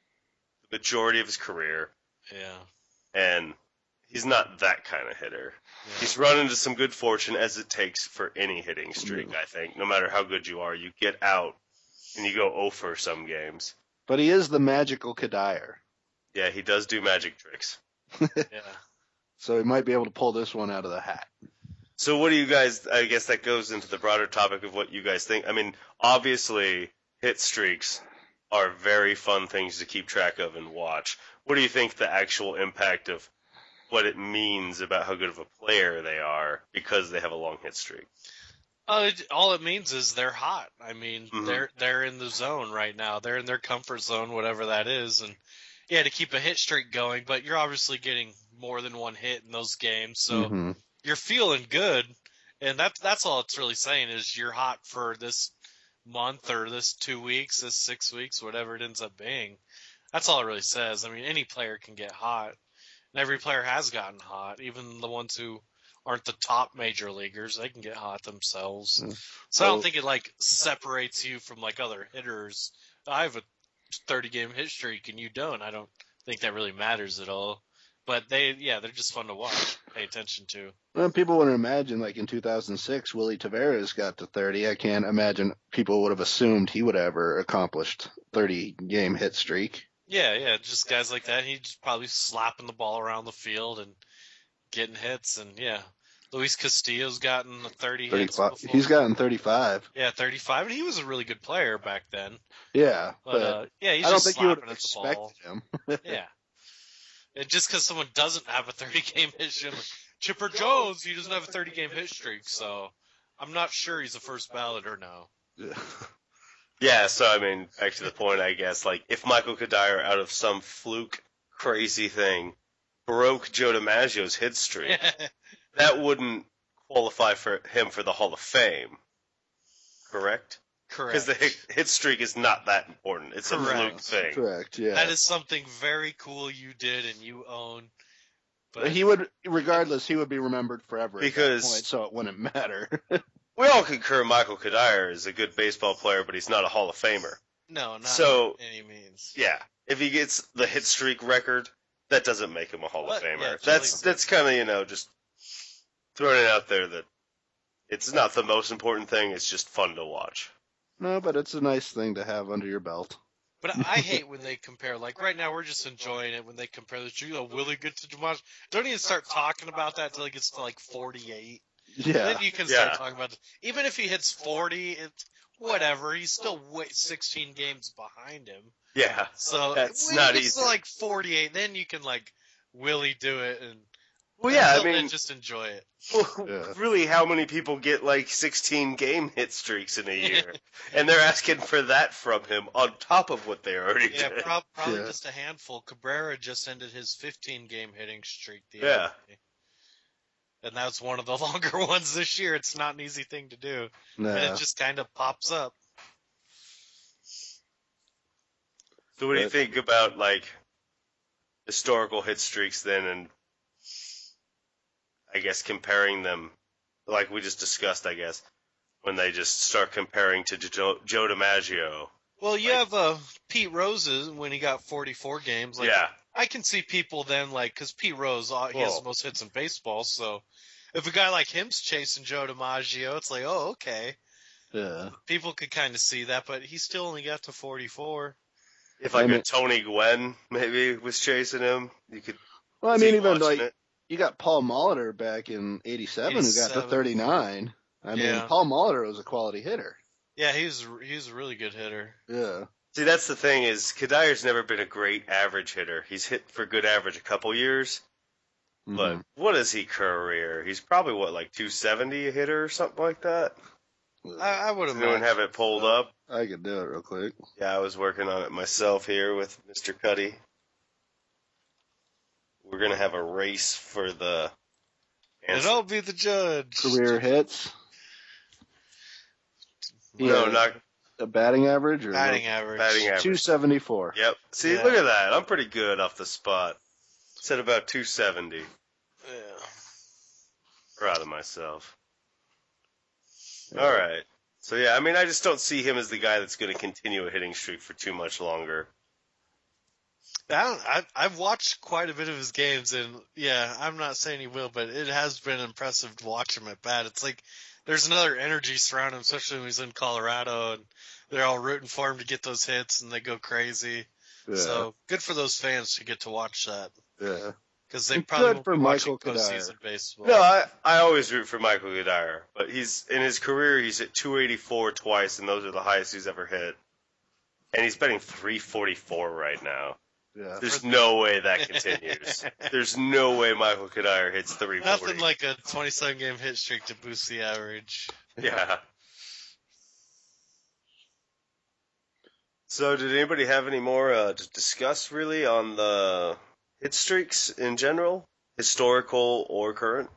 Speaker 1: the majority of his career,
Speaker 3: Yeah.
Speaker 1: and he's not that kind of hitter.
Speaker 3: yeah.
Speaker 1: He's run into some good fortune, as it takes for any hitting streak, I think. No matter how good you are, you get out, and you go oh for some games.
Speaker 2: But he is the magical Kadire.
Speaker 1: Yeah, he does do magic tricks.
Speaker 3: yeah.
Speaker 2: So he might be able to pull this one out of the hat.
Speaker 1: So what do you guys, I guess that goes into the broader topic of what you guys think. I mean, obviously, hit streaks are very fun things to keep track of and watch. What do you think the actual impact of what it means about how good of a player they are because they have a long hit streak?
Speaker 3: Oh, it, all it means is they're hot. I mean,
Speaker 1: Mhm.
Speaker 3: they're they're in the zone right now. They're in their comfort zone, whatever that is, and yeah, to keep a hit streak going. But you're obviously getting more than one hit in those games, so
Speaker 2: Mhm.
Speaker 3: you're feeling good. And that's that's all it's really saying is you're hot for this month or this two weeks, this six weeks, whatever it ends up being. That's all it really says. I mean, any player can get hot, and every player has gotten hot, even the ones who aren't the top major leaguers. They can get hot themselves.
Speaker 2: Mm.
Speaker 3: So I
Speaker 2: Well-
Speaker 3: don't think it like separates you from like other hitters. I have a thirty game hit streak and you don't. I don't think that really matters at all. But they, yeah, they're just fun to watch, pay attention to.
Speaker 2: Well, people wouldn't imagine, like in two thousand six, Willie Tavares got to thirty. I can't imagine people would have assumed he would have ever accomplished thirty game hit streak.
Speaker 3: Yeah, yeah, just guys like that. He's probably slapping the ball around the field and getting hits. And yeah, Luis Castillo's gotten thirty hits
Speaker 2: thirty-five.
Speaker 3: before.
Speaker 2: He's gotten thirty-five.
Speaker 3: Yeah, thirty-five, and he was a really good player back then.
Speaker 2: Yeah,
Speaker 3: But,
Speaker 2: but
Speaker 3: uh, yeah, he's
Speaker 2: I don't
Speaker 3: just
Speaker 2: think you would
Speaker 3: slapping
Speaker 2: have
Speaker 3: at the ball.
Speaker 2: expected him.
Speaker 3: Yeah. And just because someone doesn't have a thirty game hit streak, Chipper Jones, he doesn't have a thirty game hit streak, so I'm not sure he's a first balloter now.
Speaker 2: Yeah.
Speaker 1: Yeah, so I mean, back to the point, I guess, like, if Michael Kadire, out of some fluke crazy thing, broke Joe DiMaggio's hit streak, that wouldn't qualify for him for the Hall of Fame, correct?
Speaker 3: Correct.
Speaker 1: Because the hit, hit streak is not that important. It's
Speaker 3: Correct.
Speaker 1: a fluke thing.
Speaker 2: Correct. Yeah.
Speaker 3: That is something very cool you did and you own. But
Speaker 2: But he would, regardless, he would be remembered forever
Speaker 1: Because-
Speaker 2: at that point, so it wouldn't matter.
Speaker 1: We all concur Michael Kadire is a good baseball player, but he's not a Hall of Famer.
Speaker 3: no, not
Speaker 1: So-
Speaker 3: by any means.
Speaker 1: Yeah, if he gets the hit streak record, that doesn't make him a Hall of
Speaker 3: But, yeah,
Speaker 1: Famer.
Speaker 3: it's
Speaker 1: that's
Speaker 3: really-
Speaker 1: that's kind of, you know, just throwing it out there that it's not the most important thing. It's just fun to watch.
Speaker 2: No, but it's a nice thing to have under your belt.
Speaker 3: But I hate when they compare. Like right now, we're just enjoying it when they compare the you know, Willie good to DiMaggio. Don't even start talking about that until he gets to like forty-eight.
Speaker 2: Yeah.
Speaker 3: Then you can start
Speaker 1: Yeah.
Speaker 3: talking about it. Even if he hits forty, it's whatever. He's still way, sixteen games behind him.
Speaker 1: Yeah,
Speaker 3: So
Speaker 1: That's
Speaker 3: when
Speaker 1: not
Speaker 3: he gets to
Speaker 1: easy.
Speaker 3: like forty-eight, then you can like Willie do it and
Speaker 1: well, yeah. I
Speaker 3: until then,
Speaker 1: mean,
Speaker 3: just enjoy it.
Speaker 2: Yeah.
Speaker 1: really, how many people get like sixteen game hit streaks in a year, and they're asking for that from him on top of what they already
Speaker 3: Yeah,
Speaker 1: did?
Speaker 3: prob- probably
Speaker 2: Yeah.
Speaker 3: just a handful. Cabrera just ended his fifteen game hitting streak. The
Speaker 1: Yeah.
Speaker 3: other day. And that's one of the longer ones this year. It's not an easy thing to do.
Speaker 2: Nah.
Speaker 3: And it just kind of pops up.
Speaker 1: So what do you
Speaker 2: But-
Speaker 1: think about like historical hit streaks then, and I guess comparing them, like we just discussed, I guess, when they just start comparing to Joe, Joe DiMaggio.
Speaker 3: Well, you
Speaker 1: Like-
Speaker 3: have uh, Pete Rose's when he got forty-four games. Like,
Speaker 1: yeah,
Speaker 3: I can see people then, like, because Pete Rose, uh, he has
Speaker 1: Whoa.
Speaker 3: the most hits in baseball. So if a guy like him's chasing Joe DiMaggio, it's like, oh, okay.
Speaker 2: Yeah.
Speaker 3: People could kind of see that, but he still only got to forty-four.
Speaker 1: if like
Speaker 2: I mean-
Speaker 1: a Tony Gwynn maybe was chasing him, you could.
Speaker 2: Well, I
Speaker 1: see
Speaker 2: mean, even
Speaker 1: watching
Speaker 2: like
Speaker 1: it.
Speaker 2: you got Paul Molitor back in eighty-seven, who got to
Speaker 3: eighty-seven.
Speaker 2: thirty-nine. I mean,
Speaker 3: Yeah.
Speaker 2: Paul Molitor was a quality hitter.
Speaker 3: Yeah, he was he was a really good hitter.
Speaker 2: Yeah.
Speaker 1: See, that's the thing is Kadire's never been a great average hitter. He's hit for good average a couple years, but
Speaker 2: Mhm.
Speaker 1: what is he career? He's probably what, like two seventy a hitter or something like that.
Speaker 3: I, I would
Speaker 1: Does
Speaker 3: have
Speaker 1: anyone have it pulled up?
Speaker 2: I could do it real quick.
Speaker 1: Yeah, I was working on it myself here with Mister Cuddy. We're gonna have a race for the
Speaker 3: And
Speaker 1: answer.
Speaker 3: I'll be the judge.
Speaker 2: Career hits.
Speaker 1: No,
Speaker 2: Yeah.
Speaker 1: not
Speaker 2: A batting average or
Speaker 3: Batting average.
Speaker 1: batting average.
Speaker 2: two seventy-four.
Speaker 1: Yep. See,
Speaker 3: Yeah.
Speaker 1: look at that. I'm pretty good off the spot. Said about two seventy.
Speaker 3: Yeah.
Speaker 1: Proud of myself. All right. So yeah, I mean, I just don't see him as the guy that's going to continue a hitting streak for too much longer.
Speaker 3: I don't, I, I've watched quite a bit of his games, and yeah, I'm not saying he will, but it has been impressive to watch him at bat. It's like there's another energy surrounding him, especially when he's in Colorado, and they're all rooting for him to get those hits, and they go crazy.
Speaker 2: Yeah.
Speaker 3: So good for those fans to get to watch that,
Speaker 2: yeah.
Speaker 3: because they
Speaker 2: And
Speaker 3: probably
Speaker 2: good
Speaker 3: won't
Speaker 2: for
Speaker 3: be watching
Speaker 2: Michael
Speaker 3: postseason
Speaker 2: Kadire.
Speaker 3: baseball.
Speaker 1: No, I, I always root for Michael Kadire, but he's in his career he's hit two eighty-four twice, and those are the highest he's ever hit. And he's betting three forty-four right now.
Speaker 2: Yeah.
Speaker 1: There's no way that continues. There's no way Michael Kadire hits three forty.
Speaker 3: Nothing like a twenty-seven game hit streak to boost the average.
Speaker 1: Yeah. So, did anybody have any more uh, to discuss, really, on the hit streaks in general, historical or current?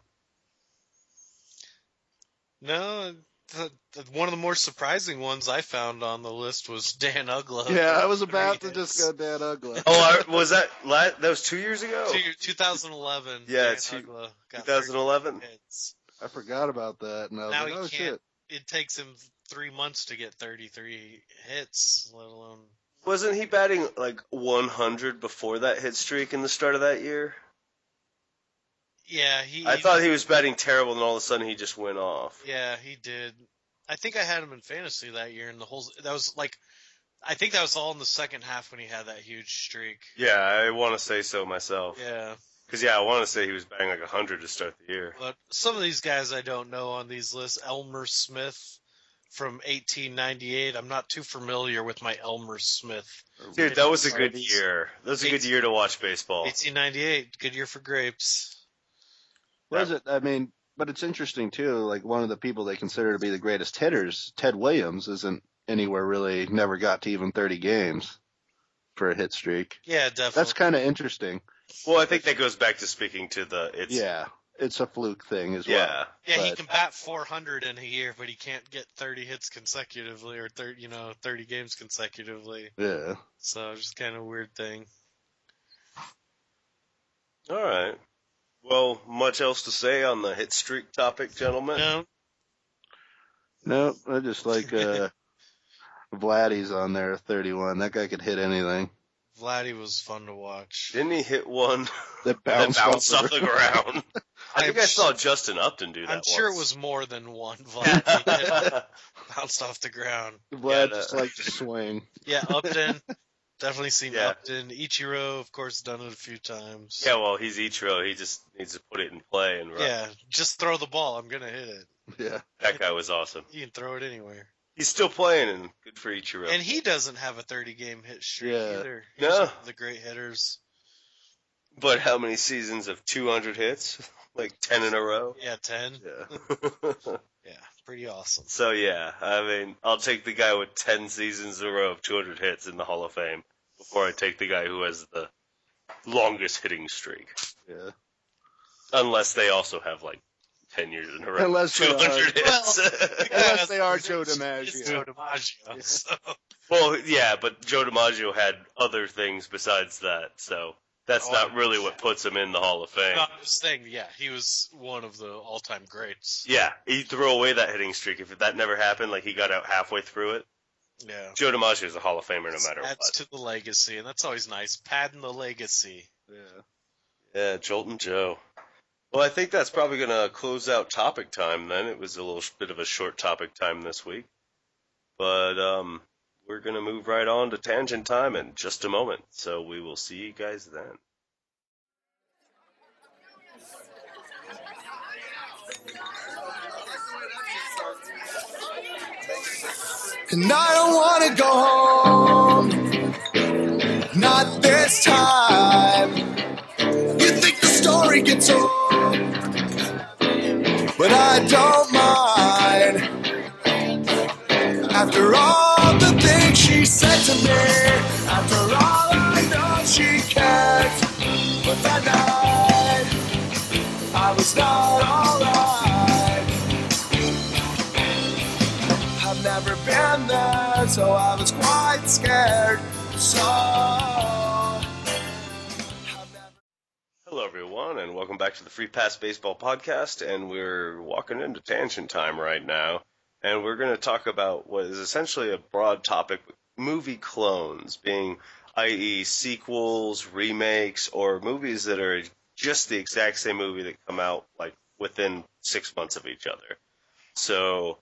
Speaker 3: No, the, the, one of the more surprising ones I found on the list was Dan Ugla.
Speaker 2: Yeah, I was about
Speaker 3: Three
Speaker 2: to just
Speaker 3: hits.
Speaker 2: go Dan Ugla.
Speaker 1: Oh, I, was that la that was two years ago?
Speaker 3: Two- twenty eleven.
Speaker 1: Yeah,
Speaker 3: Dan
Speaker 1: two-
Speaker 3: Ugla got
Speaker 1: twenty eleven.
Speaker 3: thirty hits.
Speaker 2: I forgot about that, and I was
Speaker 3: Now
Speaker 2: like,
Speaker 3: he
Speaker 2: oh
Speaker 3: can't.
Speaker 2: shit.
Speaker 3: It takes him three months to get thirty-three hits, let alone.
Speaker 1: Wasn't he batting like one hundred before that hit streak in the start of that year?
Speaker 3: Yeah, he.
Speaker 1: I
Speaker 3: he-
Speaker 1: thought he was batting terrible, and all of a sudden he just went off.
Speaker 3: Yeah, he did. I think I had him in fantasy that year, and the whole that was like, I think that was all in the second half when he had that huge streak.
Speaker 1: Yeah, I want to say so myself.
Speaker 3: Yeah,
Speaker 1: Because, yeah, I want to say he was batting like one hundred to start the year.
Speaker 3: but some of these guys I don't know on these lists. Elmer Smith from eighteen ninety-eight. I'm not too familiar with my Elmer Smith.
Speaker 1: Dude, that was a good
Speaker 3: These-
Speaker 1: year. That was a good
Speaker 3: eighteen
Speaker 1: year to watch baseball.
Speaker 3: eighteen ninety-eight, good year for grapes.
Speaker 2: Was it? I mean, but it's interesting too. Like one of the people they consider to be the greatest hitters, Ted Williams, isn't anywhere really never got to even thirty games for a hit streak.
Speaker 3: Yeah, definitely.
Speaker 2: That's kind of interesting.
Speaker 1: Well, I think that goes back to speaking to the it's
Speaker 2: Yeah, it's a fluke thing as
Speaker 1: yeah.
Speaker 2: well.
Speaker 3: Yeah, he
Speaker 2: but-
Speaker 3: can bat four hundred in a year, but he can't get thirty hits consecutively or thirty, you know, thirty games consecutively.
Speaker 2: Yeah.
Speaker 3: So just kind of a weird thing.
Speaker 1: All right. Well, much else to say on the hit streak topic, gentlemen?
Speaker 3: No,
Speaker 2: No, I just like uh, Vladdy's on there, thirty-one. That guy could hit anything.
Speaker 3: Vladdy was fun to watch.
Speaker 1: Didn't he hit one
Speaker 2: That
Speaker 1: that
Speaker 2: bounced,
Speaker 1: bounced
Speaker 2: off
Speaker 1: off the ground? I think
Speaker 3: I'm
Speaker 1: I saw Justin Upton do that
Speaker 3: I'm sure it
Speaker 1: once.
Speaker 3: was more than one Vladdy bounced off the ground.
Speaker 2: Vlad
Speaker 1: Yeah,
Speaker 2: just
Speaker 1: the-
Speaker 2: liked to swing.
Speaker 3: Yeah, Upton. Definitely seen
Speaker 1: Yeah.
Speaker 3: Upton. Ichiro, of course, done it a few times.
Speaker 1: Yeah, well, he's Ichiro. He just needs to put it in play and run.
Speaker 3: Yeah, just throw the ball. I'm going to hit it.
Speaker 2: Yeah.
Speaker 1: That guy was awesome.
Speaker 3: You can throw it anywhere.
Speaker 1: He's still playing, and good for Ichiro.
Speaker 3: And he doesn't have a thirty-game hit streak
Speaker 2: Yeah.
Speaker 3: either. He's
Speaker 1: No.
Speaker 3: one of the great hitters.
Speaker 1: But how many seasons of two hundred hits? Like ten in a row?
Speaker 3: Yeah, ten.
Speaker 2: Yeah.
Speaker 3: Yeah, pretty awesome.
Speaker 1: So, yeah, I mean, I'll take the guy with ten seasons in a row of two hundred hits in the Hall of Fame before I take the guy who has the longest hitting streak.
Speaker 2: Yeah.
Speaker 1: Unless they also have, like, ten years in a row.
Speaker 2: Unless they
Speaker 1: two hundred
Speaker 2: are-
Speaker 1: hits.
Speaker 2: Unless they are
Speaker 3: It's-
Speaker 2: Joe
Speaker 3: It's
Speaker 2: DiMaggio.
Speaker 3: Joe DiMaggio. So.
Speaker 1: Well, yeah, but Joe DiMaggio had other things besides that, so that's
Speaker 3: Oh,
Speaker 1: not really what puts him in the Hall of Fame.
Speaker 3: No, I'm just saying, yeah, he was one of the all-time greats.
Speaker 1: Yeah, he threw away that hitting streak. If that never happened, like he got out halfway through it,
Speaker 3: Yeah.
Speaker 1: Joe DiMaggio is a Hall of Famer no matter
Speaker 3: Adds
Speaker 1: what.
Speaker 3: to the legacy, and that's always nice. Padding the legacy.
Speaker 2: Yeah.
Speaker 1: Yeah, Jolton Joe. Well, I think that's probably going to close out topic time then. It was a little bit of a short topic time this week. But um, we're going to move right on to tangent time in just a moment. So we will see you guys then.
Speaker 4: And I don't wanna go home, not this time. You think the story gets old, but I don't mind. After all the things she said to me, after all I know she cared, but that night I was not alright. I've never been there, so I was quite scared. So, I've never...
Speaker 1: Hello, everyone, and welcome back to the Free Pass Baseball Podcast. And we're walking into tangent time right now. And we're going to talk about what is essentially a broad topic, movie clones, being, that is, sequels, remakes, or movies that are just the exact same movie that come out like within six months of each other. So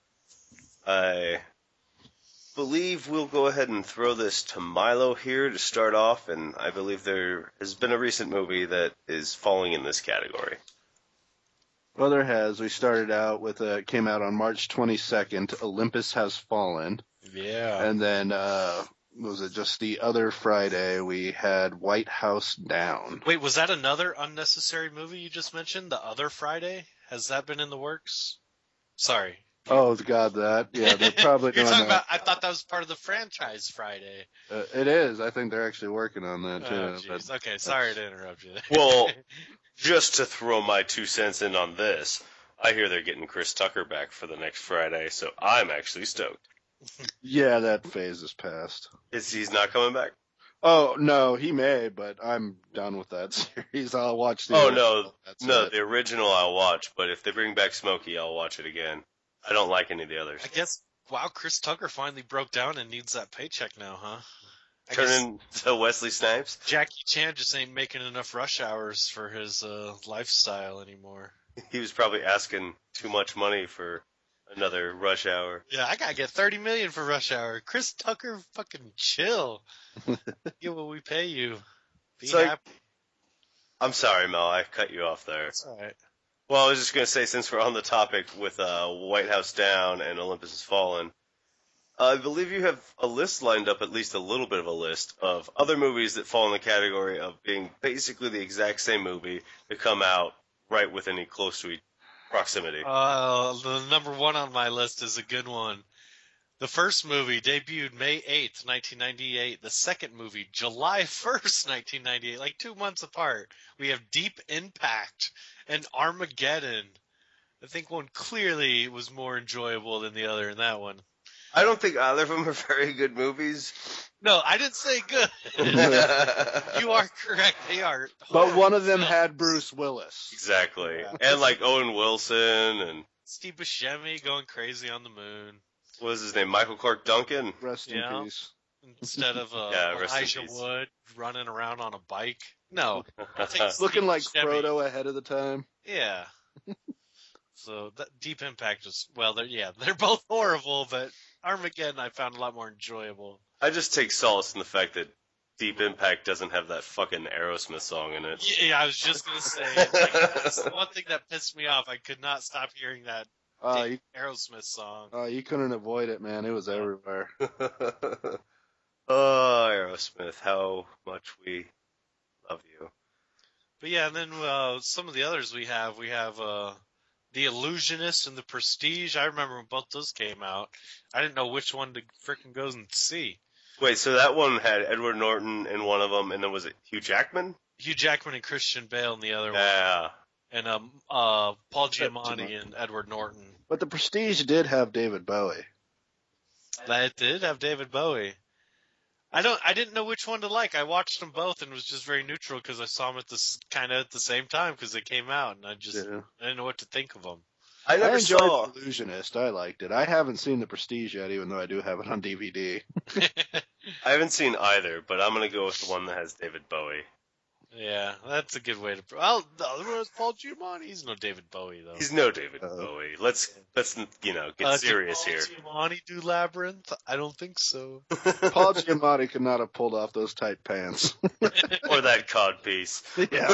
Speaker 1: I believe we'll go ahead and throw this to Milo here to start off, and I believe there has been a recent movie that is falling in this category.
Speaker 2: Well, there has. We started out with uh, came out on March twenty-second. Olympus Has Fallen,
Speaker 3: Yeah.
Speaker 2: and then uh, was it just the other Friday we had White House Down.
Speaker 3: Wait, was that another unnecessary movie you just mentioned? The other Friday? Has that been in the works? Sorry.
Speaker 2: Oh God, that yeah, they're probably
Speaker 3: You're
Speaker 2: doing
Speaker 3: talking
Speaker 2: that.
Speaker 3: about. I thought that was part of the franchise Friday.
Speaker 2: Uh, it is. I think they're actually working on that too.
Speaker 3: Oh,
Speaker 2: but-
Speaker 3: jeez. Okay, sorry to interrupt you. There.
Speaker 1: Well, just to throw my two cents in on this, I hear they're getting Chris Tucker back for the next Friday, so I'm actually stoked.
Speaker 2: yeah, that phase is past.
Speaker 1: Is he's not coming back?
Speaker 2: Oh no, he may, but I'm done with that series. I'll watch the.
Speaker 1: Oh
Speaker 2: original.
Speaker 1: no,
Speaker 2: That's
Speaker 1: no,
Speaker 2: it.
Speaker 1: the original I'll watch, but if they bring back Smokey, I'll watch it again. I don't like any of the others.
Speaker 3: I guess. Wow, Chris Tucker finally broke down and needs that paycheck now, huh? I
Speaker 1: Turn
Speaker 3: guess
Speaker 1: into Wesley Snipes.
Speaker 3: Jackie Chan just ain't making enough rush hours for his uh, lifestyle anymore.
Speaker 1: He was probably asking too much money for another Rush Hour.
Speaker 3: Yeah, I gotta get thirty million for Rush Hour. Chris Tucker, fucking chill. Get what we pay you. Be
Speaker 1: So-
Speaker 3: happy.
Speaker 1: I'm sorry, Mel, I cut you off there.
Speaker 3: It's all right.
Speaker 1: Well, I was just going to say, since we're on the topic with uh, White House Down and Olympus Has Fallen, I believe you have a list lined up, at least a little bit of a list, of other movies that fall in the category of being basically the exact same movie that come out right within a close to proximity.
Speaker 3: Uh, the number one on my list is a good one. The first movie debuted May eighth, nineteen ninety-eight. The second movie, July first, nineteen ninety-eight. Like two months apart. We have Deep Impact and Armageddon. I think one clearly was more enjoyable than the other in that one.
Speaker 1: I don't think either of them are very good movies.
Speaker 3: No, I didn't say good. You are correct. They are.
Speaker 2: But one of them
Speaker 3: No.
Speaker 2: had Bruce Willis.
Speaker 1: Exactly.
Speaker 2: Yeah.
Speaker 1: And like Owen Wilson and
Speaker 3: Steve Buscemi going crazy on the moon
Speaker 1: what was his name? Michael Clark Duncan.
Speaker 2: Rest
Speaker 3: Yeah.
Speaker 2: in peace.
Speaker 3: instead of uh,
Speaker 1: Yeah, rest in
Speaker 3: Elijah
Speaker 1: peace.
Speaker 3: Wood running around on a bike. No. Take
Speaker 2: Looking
Speaker 3: Steve
Speaker 2: like
Speaker 3: Buscemi.
Speaker 2: Frodo ahead of the time.
Speaker 3: Yeah. So that Deep Impact just well, they're yeah, they're both horrible, but Armageddon I found a lot more enjoyable.
Speaker 1: I just take solace in the fact that Deep Impact doesn't have that fucking Aerosmith song in it.
Speaker 3: Yeah, I was just gonna say like, that's the one thing that pissed me off. I could not stop hearing that
Speaker 2: Uh, you,
Speaker 3: Aerosmith song.
Speaker 2: uh, you couldn't avoid it, man. It was everywhere.
Speaker 1: Oh, Aerosmith, how much we love you.
Speaker 3: But yeah, and then uh, some of the others we have, we have uh, The Illusionist and The Prestige. I remember when both those came out. I didn't know which one to frickin' go and see.
Speaker 1: Wait, so that one had Edward Norton in one of them, and then was it Hugh Jackman?
Speaker 3: Hugh Jackman and Christian Bale in the other one.
Speaker 1: Yeah.
Speaker 3: And um, uh, Paul
Speaker 2: Giamatti.
Speaker 3: Giamatti and Edward Norton.
Speaker 2: But the Prestige did have David Bowie.
Speaker 3: That did have David Bowie. I don't. I didn't know which one to like. I watched them both and was just very neutral because I saw them at this kind of at the same time because they came out and I just
Speaker 2: Yeah.
Speaker 3: I didn't know what to think of them.
Speaker 1: I
Speaker 2: I
Speaker 1: never
Speaker 2: enjoyed
Speaker 1: saw.
Speaker 2: The Illusionist. I liked it. I haven't seen the Prestige yet, even though I do have it on D V D.
Speaker 1: I haven't seen either, but I'm gonna go with the one that has David Bowie.
Speaker 3: Yeah, that's a good way to. Well, the other one was Paul Giamatti. He's no David Bowie though.
Speaker 1: He's no David
Speaker 2: Uh,
Speaker 1: Bowie. Let's let's you know get
Speaker 3: Uh,
Speaker 1: serious
Speaker 3: did
Speaker 1: here.
Speaker 3: Paul Giamatti do Labyrinth? I don't think so.
Speaker 2: Paul Giamatti could not have pulled off those tight pants.
Speaker 1: Or that cod piece.
Speaker 2: Yeah.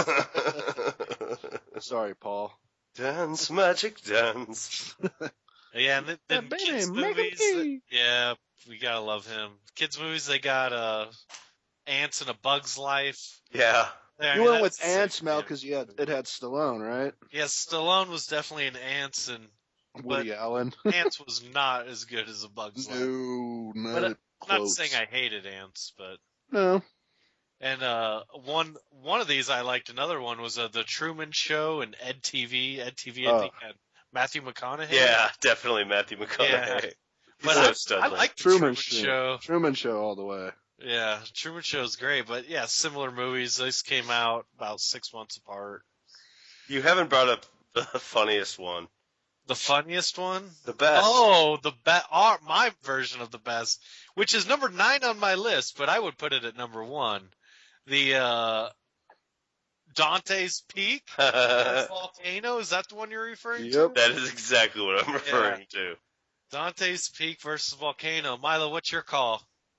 Speaker 2: Sorry, Paul.
Speaker 1: Dance, magic dance.
Speaker 3: Yeah, and then, then
Speaker 2: Yeah, baby,
Speaker 3: kids
Speaker 2: make 'em
Speaker 3: movies.
Speaker 2: pee.
Speaker 3: Yeah, we gotta love him. Kids movies. They got uh, Ants and a Bug's Life.
Speaker 1: Yeah.
Speaker 3: Yeah, I
Speaker 2: You
Speaker 3: mean,
Speaker 2: went with
Speaker 3: that's sick,
Speaker 2: Ants, Mel,
Speaker 3: man.
Speaker 2: because you had it had Stallone, right?
Speaker 3: Yeah, Stallone was definitely an Ants, and
Speaker 2: Woody Allen.
Speaker 3: Ants was not as good as a Bug's Life.
Speaker 2: No, not
Speaker 3: But, uh, I'm not
Speaker 2: close.
Speaker 3: saying I hated Ants, but
Speaker 2: No.
Speaker 3: and uh, one one of these I liked. Another one was uh, the Truman Show and Ed T V. Ed T V, I
Speaker 2: Oh.
Speaker 3: think had Matthew McConaughey.
Speaker 1: Yeah, definitely Matthew McConaughey.
Speaker 3: Yeah.
Speaker 1: He's
Speaker 3: but
Speaker 1: so
Speaker 3: I, I
Speaker 1: studly.
Speaker 3: like the
Speaker 2: Truman,
Speaker 3: Truman,
Speaker 2: Show.
Speaker 3: Show.
Speaker 2: Truman Show all the way.
Speaker 3: Yeah, Truman Show's great, but yeah, similar movies. These came out about six months apart.
Speaker 1: You haven't brought up the funniest one.
Speaker 3: The funniest one?
Speaker 1: The best.
Speaker 3: Oh, the best. Uh, my version of the best, which is number nine on my list, but I would put it at number one. The uh, Dante's Peak
Speaker 1: that
Speaker 3: Volcano. Is that the one you're referring
Speaker 2: Yep.
Speaker 3: to?
Speaker 1: is exactly what I'm referring to.
Speaker 3: Dante's Peak versus Volcano. Milo, what's your call?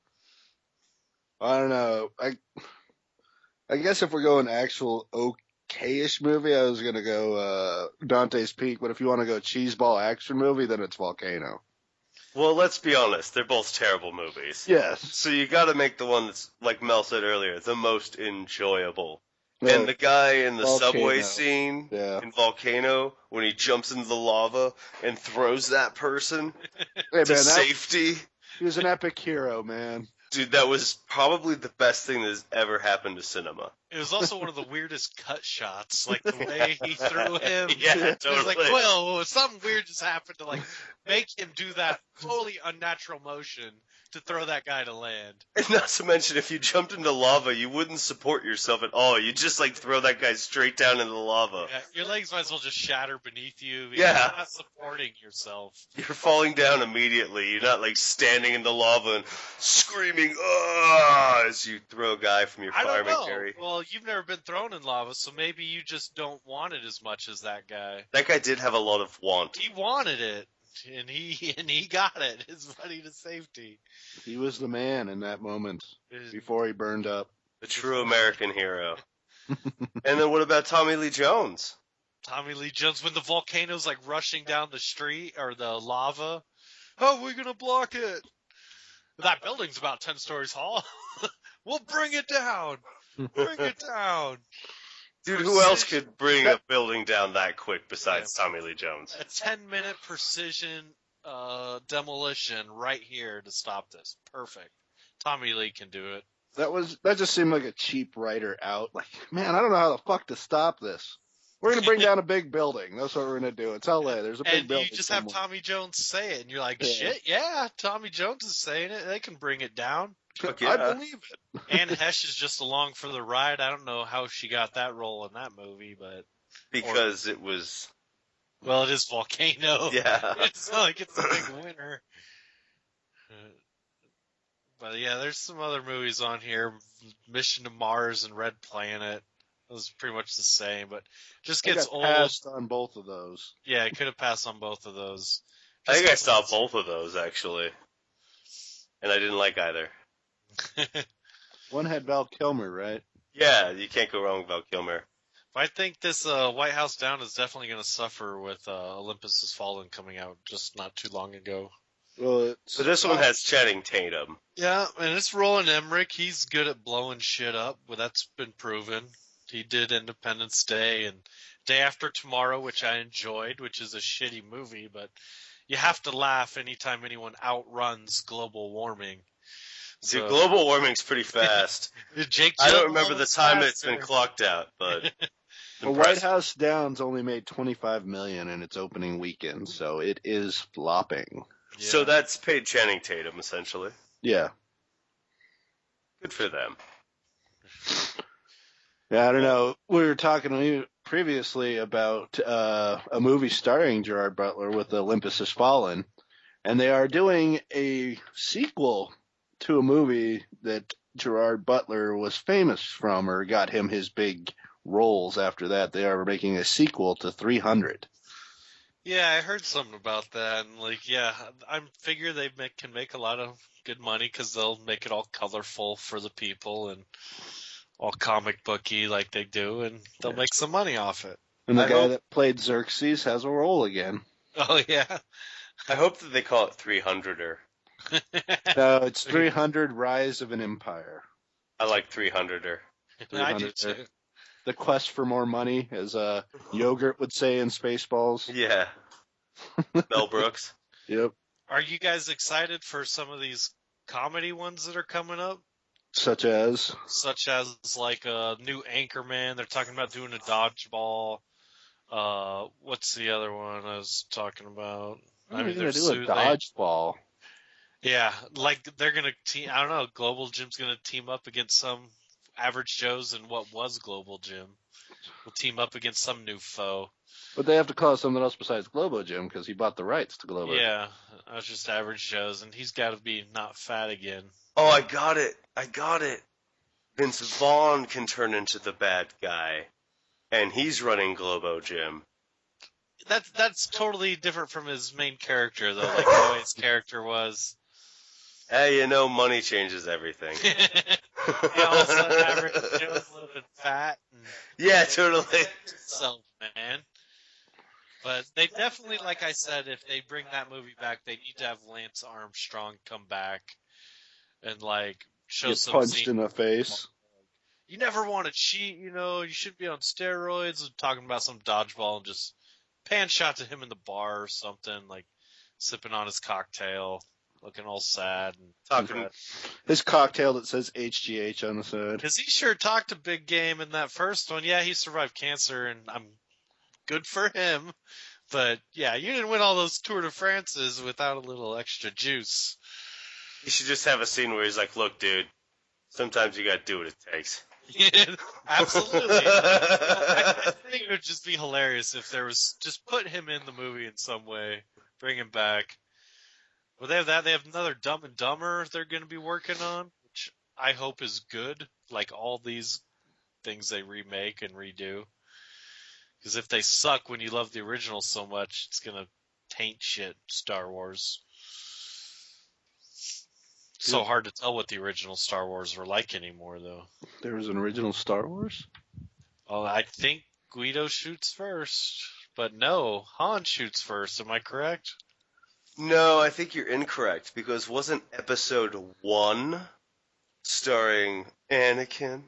Speaker 2: I don't know. I I guess if we're going actual okayish movie, I was gonna go uh, Dante's Peak. But if you want to go cheeseball action movie, then it's Volcano.
Speaker 1: Well, let's be honest. They're both terrible movies.
Speaker 2: Yes.
Speaker 1: So you got to make the one that's, like Mel said earlier, the most enjoyable.
Speaker 2: Well,
Speaker 1: And the guy in the
Speaker 2: Volcano.
Speaker 1: subway scene
Speaker 2: yeah.
Speaker 1: in Volcano, when he jumps into the lava and throws that person
Speaker 2: Hey man,
Speaker 1: to
Speaker 2: that,
Speaker 1: safety,
Speaker 2: he was an epic hero, man.
Speaker 1: dude, that was probably the best thing that has ever happened to cinema.
Speaker 3: It was also one of the weirdest cut shots, like the way he threw him.
Speaker 1: Yeah,
Speaker 3: It
Speaker 1: totally.
Speaker 3: was like, well, something weird just happened to like make him do that totally unnatural motion to throw that guy to land.
Speaker 1: And not to mention, if you jumped into lava, you wouldn't support yourself at all. You just like throw that guy straight down into the lava.
Speaker 3: Yeah, your legs might as well just shatter beneath you. because
Speaker 1: Yeah.
Speaker 3: You're not supporting yourself.
Speaker 1: You're falling down immediately. You're not like standing in the lava and screaming "ah" as you throw a guy from your
Speaker 3: I don't
Speaker 1: fireman
Speaker 3: know.
Speaker 1: carry.
Speaker 3: Well, you've never been thrown in lava, so maybe you just don't want it as much as that guy.
Speaker 1: That guy did have a lot of want.
Speaker 3: He wanted it, and he and he got it. His buddy to safety.
Speaker 2: He was the man in that moment
Speaker 3: His-
Speaker 2: before he burned up.
Speaker 1: The true American hero. And then what about Tommy Lee Jones?
Speaker 3: Tommy Lee Jones when the volcano's like rushing down the street or the lava. How are we gonna block it? That building's about ten stories tall. We'll bring it down. Bring it down.
Speaker 1: Dude, who else could bring a building down that quick besides Tommy Lee Jones?
Speaker 3: A ten minute precision uh, Demolition right here to stop this. Perfect. Tommy Lee can do it.
Speaker 2: That was that just seemed like a cheap writer out. Like, man, I don't know how the fuck to stop this. We're gonna bring down a big building. That's what we're gonna do. It's L A. There's a big
Speaker 3: And
Speaker 2: building.
Speaker 3: you just
Speaker 2: somewhere.
Speaker 3: have Tommy Jones say it, and you're like,
Speaker 2: Yeah.
Speaker 3: shit, yeah, Tommy Jones is saying it. They can bring it down.
Speaker 1: Fuck
Speaker 2: I
Speaker 1: yeah.
Speaker 2: believe it.
Speaker 3: Anne Hesh is just along for the ride. I don't know how she got that role in that movie, but
Speaker 1: Because it was,
Speaker 3: well, it is Volcano.
Speaker 1: yeah.
Speaker 3: It's not like it's a big winner. Uh, But yeah, there's some other movies on here. Mission to Mars and Red Planet. It was pretty much the same, but just
Speaker 2: I
Speaker 3: gets
Speaker 2: got
Speaker 3: old.
Speaker 2: passed on both of those.
Speaker 3: Yeah, I could have passed on both of those.
Speaker 1: I
Speaker 3: Just
Speaker 1: think I
Speaker 3: gets
Speaker 1: saw
Speaker 3: old.
Speaker 1: both of those, actually. And I didn't like either.
Speaker 2: One had Val Kilmer, right?
Speaker 1: Yeah, you can't go wrong with Val Kilmer.
Speaker 3: I think this uh, White House Down is definitely going to suffer with uh, Olympus Has Fallen coming out just not too long ago.
Speaker 2: Well, it's,
Speaker 1: So this one has Channing Tatum.
Speaker 3: Yeah, and it's Roland Emmerich. He's good at blowing shit up, but that's been proven. He did Independence Day and Day After Tomorrow, which I enjoyed, which is a shitty movie, but you have to laugh anytime anyone outruns global warming.
Speaker 1: See,
Speaker 3: So-
Speaker 1: global warming's pretty fast.
Speaker 3: Jake
Speaker 1: I don't
Speaker 3: Gyllenhaal
Speaker 1: remember the
Speaker 3: is
Speaker 1: time it's been
Speaker 3: faster.
Speaker 1: clocked out, but
Speaker 2: well, White
Speaker 1: impressive.
Speaker 2: House Down's only made twenty-five million in its opening weekend, so it is flopping.
Speaker 3: Yeah.
Speaker 1: So that's paid Channing Tatum, essentially.
Speaker 2: Yeah.
Speaker 1: Good for them.
Speaker 2: Yeah, I don't know. We were talking previously about uh, a movie starring Gerard Butler with Olympus Has Fallen, and they are doing a sequel to a movie that Gerard Butler was famous from or got him his big roles after that. They are making a sequel to three hundred.
Speaker 3: Yeah, I heard something about that, and like, yeah, I figure they make, can make a lot of good money because they'll make it all colorful for the people and all comic booky like they do, and they'll
Speaker 2: Yeah.
Speaker 3: make some money off it.
Speaker 2: And the
Speaker 1: I
Speaker 2: guy
Speaker 1: hope-
Speaker 2: that played Xerxes has a role again.
Speaker 3: Oh yeah,
Speaker 1: I hope that they call it three hundred-er.
Speaker 2: No, it's three hundred Rise of an Empire.
Speaker 1: I like three hundred-er.
Speaker 3: I do
Speaker 2: three hundred.
Speaker 3: too.
Speaker 2: The quest for more money, as uh, Yogurt would say in Spaceballs.
Speaker 1: Yeah. Mel Brooks.
Speaker 2: Yep.
Speaker 3: Are you guys excited for some of these comedy ones that are coming up?
Speaker 2: Such as.
Speaker 3: Such as like a new Anchorman. They're talking about doing a dodgeball. Uh, what's the other one I was talking about?
Speaker 2: What are you gonna
Speaker 3: there's
Speaker 2: do a
Speaker 3: Sue- they-
Speaker 2: dodgeball?
Speaker 3: Yeah, like they're gonna team. I don't know. Global Gym's gonna team up against some average Joes in what was Global Gym. Will team up against some new foe.
Speaker 2: But they have to call it something else besides Globo Gym because he bought the rights to Globo.
Speaker 3: Yeah, I was just average Joes, and he's got to be not fat again.
Speaker 1: Oh, I got it. I got it. Vince Vaughn can turn into the bad guy. And he's running Globo Gym.
Speaker 3: That's that's totally different from his main character, though. Like the way his character was.
Speaker 1: Hey, you know, money changes everything.
Speaker 3: Yeah, all of a sudden, average Joe's a little bit fat. And
Speaker 1: Yeah, totally.
Speaker 3: self, man. But they definitely, like I said, if they bring that movie back, they need to have Lance Armstrong come back and like show
Speaker 2: Get
Speaker 3: some
Speaker 2: punched
Speaker 3: scene.
Speaker 2: in the face.
Speaker 3: You never want to cheat, you know. You should be on steroids. And talking about some dodgeball and just pan shot to him in the bar or something, like sipping on his cocktail, looking all sad. And
Speaker 1: Talking.
Speaker 2: His cocktail that says H G H on the side.
Speaker 3: because he sure talked a big game in that first one. Yeah, he survived cancer, and I'm good for him. But yeah, you didn't win all those Tour de France's without a little extra juice.
Speaker 1: You should just have a scene where he's like, look, dude, sometimes you gotta do what it takes.
Speaker 3: Absolutely. I, I think it would just be hilarious if there was just put him in the movie in some way, bring him back. Well, they have that. They have another Dumb and Dumber they're going to be working on, which I hope is good. Like all these things they remake and redo. Because if they suck when you love the original so much, it's going to taint shit Star Wars. So hard to tell what the original Star Wars were like anymore, though.
Speaker 2: There was an original Star Wars?
Speaker 3: Oh, I think Guido shoots first, but no, Han shoots first. Am I correct?
Speaker 1: No, I think you're incorrect, because wasn't episode one starring Anakin?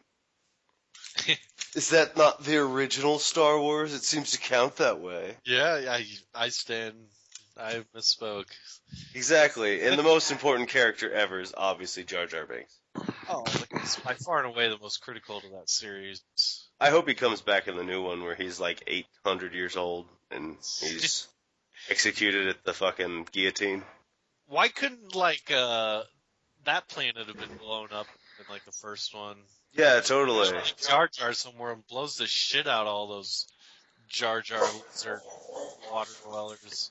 Speaker 1: Is that not the original Star Wars? It seems to count that way.
Speaker 3: Yeah, I I stand I misspoke.
Speaker 1: Exactly. And the most important character ever is obviously Jar Jar Binks.
Speaker 3: Oh, he's by far and away the most critical to that series.
Speaker 1: I hope he comes back in the new one where he's like eight hundred years old and he's executed at the fucking guillotine.
Speaker 3: Why couldn't, like, uh, that planet have been blown up in, like, the first one?
Speaker 1: Yeah, totally.
Speaker 3: Like Jar Jar somewhere and blows the shit out of all those Jar Jar lizard water dwellers.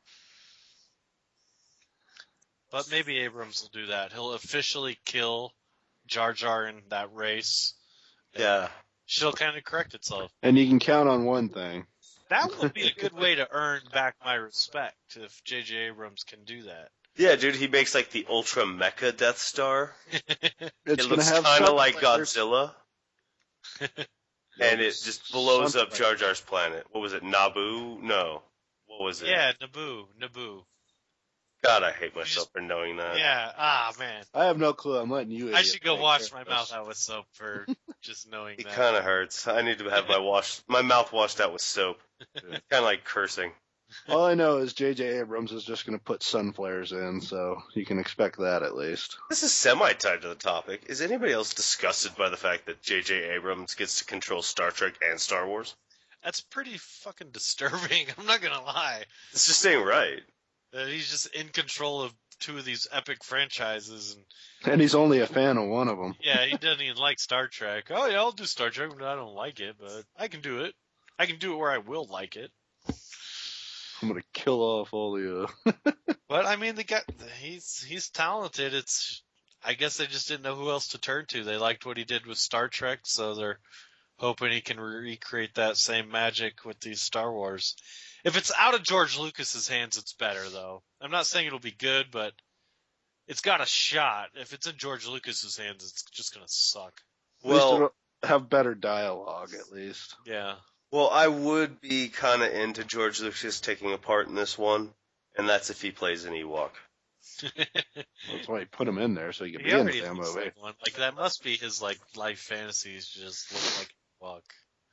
Speaker 3: But maybe Abrams will do that. He'll officially kill Jar Jar in that race.
Speaker 1: Yeah.
Speaker 3: She'll kind of correct itself.
Speaker 2: And you can count on one thing.
Speaker 3: That would be a good way to earn back my respect if J J Abrams can do that.
Speaker 1: Yeah, dude, he makes like the Ultra Mecha Death Star.
Speaker 2: It's
Speaker 1: It
Speaker 2: gonna
Speaker 1: looks
Speaker 2: have
Speaker 1: kind of
Speaker 2: some
Speaker 1: like
Speaker 2: players-
Speaker 1: Godzilla. And it just blows up
Speaker 2: Something.
Speaker 1: Jar Jar's planet. What was it, Naboo? No. What was it?
Speaker 3: Yeah, Naboo, Naboo.
Speaker 1: God, I hate myself for knowing that.
Speaker 3: Yeah, ah, man.
Speaker 2: I have no clue. I'm letting you.
Speaker 3: I
Speaker 2: idiots
Speaker 3: should go
Speaker 2: take
Speaker 3: wash
Speaker 2: care
Speaker 3: my
Speaker 2: of
Speaker 3: mouth
Speaker 2: this.
Speaker 3: out with soap for just knowing
Speaker 1: It
Speaker 3: that.
Speaker 1: kind of hurts. I need to have my wash, my mouth washed out with soap. Kind of like cursing.
Speaker 2: All I know is J J Abrams is just going to put sun flares in, so you can expect that at least.
Speaker 1: This is semi-tied to the topic. Is anybody else disgusted by the fact that J J Abrams gets to control Star Trek and Star Wars?
Speaker 3: That's pretty fucking disturbing. I'm not gonna lie.
Speaker 1: This just ain't right.
Speaker 3: That he's just in control of two of these epic franchises, and
Speaker 2: And he's only a fan of one of them.
Speaker 3: yeah, he doesn't even like Star Trek. Oh yeah, I'll do Star Trek, but I don't like it. But I can do it. I can do it where I will like it.
Speaker 2: I'm going to kill off all the. Uh...
Speaker 3: But I mean, the guy, he's he's talented. It's I guess they just didn't know who else to turn to. They liked what he did with Star Trek, so they're hoping he can recreate that same magic with these Star Wars. If it's out of George Lucas's hands, it's better, though. I'm not saying it'll be good, but it's got a shot. If it's in George Lucas's hands, it's just gonna suck.
Speaker 2: At least
Speaker 1: Well,
Speaker 2: it'll have better dialogue, at least.
Speaker 3: Yeah.
Speaker 1: well, I would be kind of into George Lucas taking a part in this one, and that's if he plays an Ewok.
Speaker 2: That's why he put him in there, so he could
Speaker 3: He
Speaker 2: be in the
Speaker 3: already
Speaker 2: damn
Speaker 3: looks
Speaker 2: movie.
Speaker 3: like one. Like that must be his like life fantasies. To just look like a Ewok.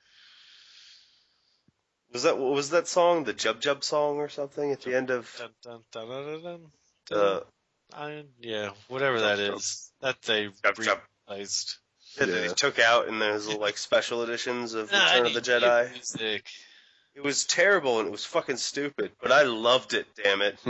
Speaker 1: Was that what was that song? The Jub Jub song or something at the end of
Speaker 3: Dun, dun, dun, dun, dun, dun,
Speaker 1: the
Speaker 3: I, yeah, whatever that
Speaker 2: Jub,
Speaker 3: is. That they
Speaker 1: Jub Jub
Speaker 3: replaced.
Speaker 1: that
Speaker 2: Yeah.
Speaker 1: they took out in those little like special editions of
Speaker 3: Nah, I
Speaker 1: Return of the
Speaker 3: need new
Speaker 1: Jedi?
Speaker 3: music.
Speaker 1: It was terrible and it was fucking stupid, but I loved it. Damn it!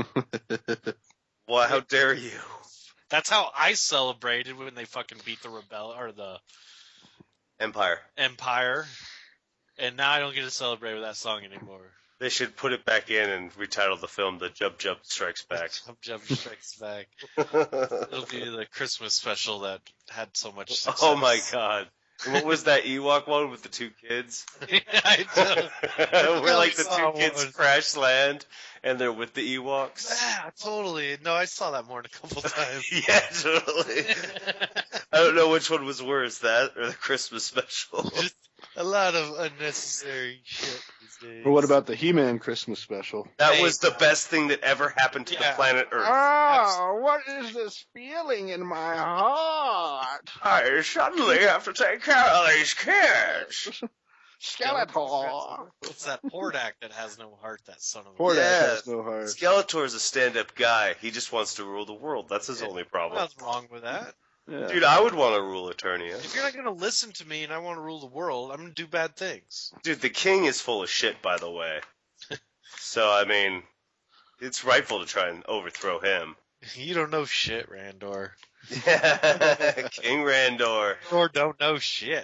Speaker 1: Why? How dare you?
Speaker 3: That's how I celebrated when they fucking beat the rebel or the
Speaker 1: Empire.
Speaker 3: Empire, and now I don't get to celebrate with that song anymore.
Speaker 1: They should put it back in and retitle the film "The Jub Jub Strikes Back."
Speaker 3: Jump Jump Strikes Back. It'll be the Christmas special that had so much success.
Speaker 1: Oh my god! And what was that Ewok one with the two kids?
Speaker 3: I know.
Speaker 1: Where like the
Speaker 3: saw
Speaker 1: two kids
Speaker 3: one.
Speaker 1: crash land and they're with the Ewoks.
Speaker 3: Yeah, totally. No, I saw that more than a couple times.
Speaker 1: Yeah, totally. I don't know which one was worse, that or the Christmas special.
Speaker 3: Just a lot of unnecessary shit these days.
Speaker 2: Or what about the He-Man Christmas special?
Speaker 1: That
Speaker 3: Hey,
Speaker 1: was the best thing that ever happened to
Speaker 3: Yeah.
Speaker 1: the planet Earth.
Speaker 2: Ah, what is this feeling in my heart?
Speaker 1: I suddenly have to take care of these kids.
Speaker 2: Skeletor.
Speaker 3: It's that Pordak that has no heart, that son of a
Speaker 2: Poor
Speaker 1: Yeah.
Speaker 2: that has no heart.
Speaker 1: Skeletor's a stand-up guy. He just wants to rule the world. That's his only problem.
Speaker 3: Nothing wrong with that.
Speaker 2: Yeah.
Speaker 1: Dude, I would want to rule Eternia.
Speaker 3: If you're not going to listen to me and I want to rule the world, I'm going to do bad things.
Speaker 1: Dude, the king is full of shit, by the way. So, I mean, it's rightful to try and overthrow him.
Speaker 3: You don't know shit, Randor.
Speaker 1: Yeah, King Randor.
Speaker 3: Or don't know shit.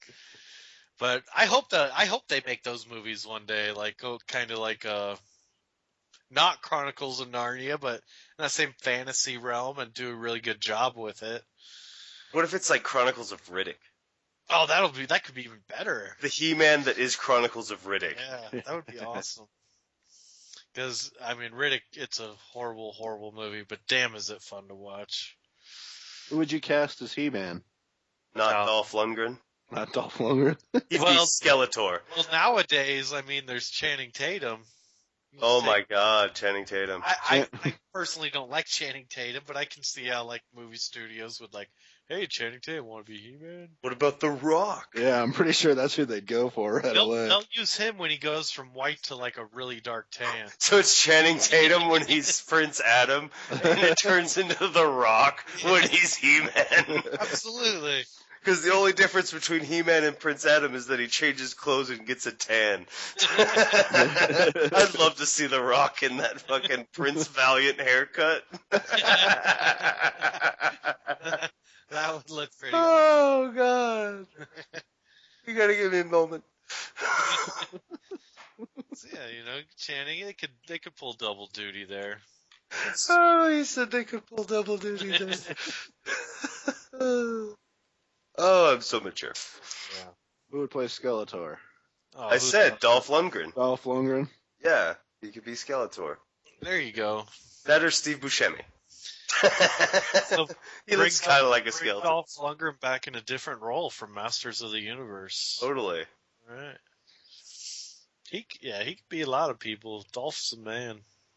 Speaker 3: But I hope that I hope they make those movies one day, like oh, kind of like uh, not Chronicles of Narnia, but in that same fantasy realm, and do a really good job with it.
Speaker 1: What if it's like Chronicles of Riddick?
Speaker 3: Oh, that'll be that could be even better.
Speaker 1: The He-Man that is Chronicles of Riddick.
Speaker 3: Yeah, that would be awesome. Because I mean, Riddick, it's a horrible, horrible movie, but damn, is it fun to watch.
Speaker 2: Who would you cast as He-Man?
Speaker 1: Not
Speaker 3: No.
Speaker 1: Dolph Lundgren.
Speaker 2: Not Dolph Lundgren.
Speaker 1: He'd
Speaker 3: Well-
Speaker 1: be Skeletor.
Speaker 3: Well, nowadays, I mean, there's Channing Tatum. You can
Speaker 1: Oh
Speaker 3: say-
Speaker 1: my god, Channing Tatum.
Speaker 3: I, I, I personally don't like Channing Tatum, but I can see how like movie studios would like, Hey, Channing Tatum, want to be He-Man?
Speaker 1: What about The Rock?
Speaker 2: Yeah, I'm pretty sure that's who they'd go for right
Speaker 3: They'll,
Speaker 2: away.
Speaker 3: they'll use him when he goes from white to like a really dark tan.
Speaker 1: So it's Channing Tatum when he's Prince Adam, and it turns into The Rock when he's He-Man.
Speaker 3: Absolutely.
Speaker 1: Because the only difference between He-Man and Prince Adam is that he changes clothes and gets a tan. I'd love to see The Rock in that fucking Prince Valiant haircut.
Speaker 3: That would look pretty.
Speaker 1: Oh, God. You gotta give me a moment.
Speaker 3: So, yeah, you know, Channing, they could they could pull double duty there.
Speaker 1: Oh, he said they could pull double duty there. Oh, I'm so mature.
Speaker 2: Who would play Skeletor?
Speaker 3: Oh,
Speaker 1: I
Speaker 3: who's
Speaker 1: said
Speaker 3: that?
Speaker 1: Dolph Lundgren.
Speaker 2: Dolph Lundgren?
Speaker 1: Yeah, he could be Skeletor.
Speaker 3: There you go.
Speaker 1: That or Steve Buscemi.
Speaker 3: So
Speaker 1: he
Speaker 3: bring
Speaker 1: looks kind of like a
Speaker 3: Bring
Speaker 1: skeleton.
Speaker 3: Dolph Lundgren back in a different role from Masters of the Universe.
Speaker 1: Totally.
Speaker 3: All right. He, c- yeah, he could be a lot of people. Dolph's a man.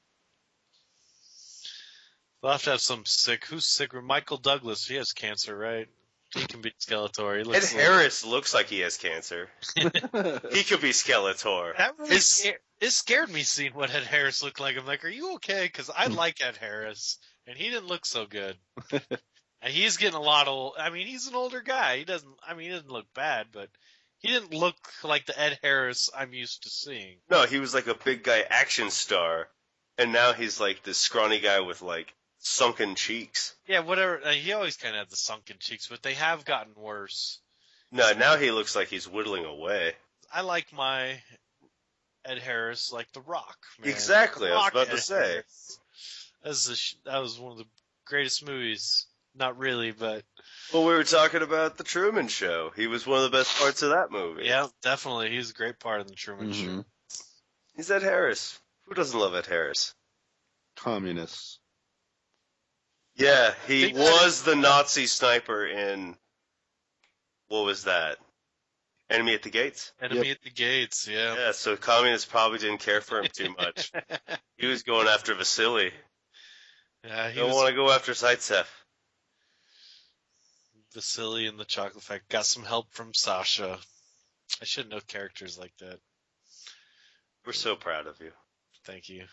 Speaker 3: We'll have to have some sick. Who's sick? Michael Douglas. He has cancer, right? He can be Skeletor. He
Speaker 1: Ed
Speaker 3: looks like-
Speaker 1: Harris looks like he has cancer. He could be Skeletor.
Speaker 3: That really
Speaker 1: His-
Speaker 3: scared, it scared me seeing what Ed Harris looked like. I'm like, are you okay? Because I like Ed Harris, and he didn't look so good. And he's getting a lot of. I mean, he's an older guy. He doesn't. I mean, he doesn't look bad, but he didn't look like the Ed Harris I'm used to seeing.
Speaker 1: No, he was like a big guy action star, and now he's like this scrawny guy with like sunken cheeks.
Speaker 3: Yeah, whatever. Uh, he always kind of had the sunken cheeks, but they have gotten worse.
Speaker 1: No, now he looks like he's whittling away.
Speaker 3: I like my Ed Harris like The Rock. Man.
Speaker 1: Exactly, I was
Speaker 3: Rock
Speaker 1: about to
Speaker 3: Ed
Speaker 1: say.
Speaker 3: Harris. That was, the sh- that was one of the greatest movies. Not really, but
Speaker 1: Well, we were talking about The Truman Show. He was one of the best parts of that movie.
Speaker 3: yeah, definitely. He's a great part of the Truman
Speaker 2: Mhm.
Speaker 3: Show.
Speaker 1: He's Ed Harris. Who doesn't love Ed Harris?
Speaker 2: Communists.
Speaker 1: Yeah, he
Speaker 3: Think-
Speaker 1: was the Nazi sniper in, what was that? Enemy at the Gates?
Speaker 3: Enemy at the Gates, yeah.
Speaker 1: Yeah, so communists probably didn't care for him too much. He was going after Vasily.
Speaker 3: Yeah, he
Speaker 1: Don't
Speaker 3: was
Speaker 1: want to go after Zaitsev.
Speaker 3: Vasily in the Chocolate Factory. Got some help from Sasha. I should know characters like that.
Speaker 1: We're so proud of you.
Speaker 3: Thank you.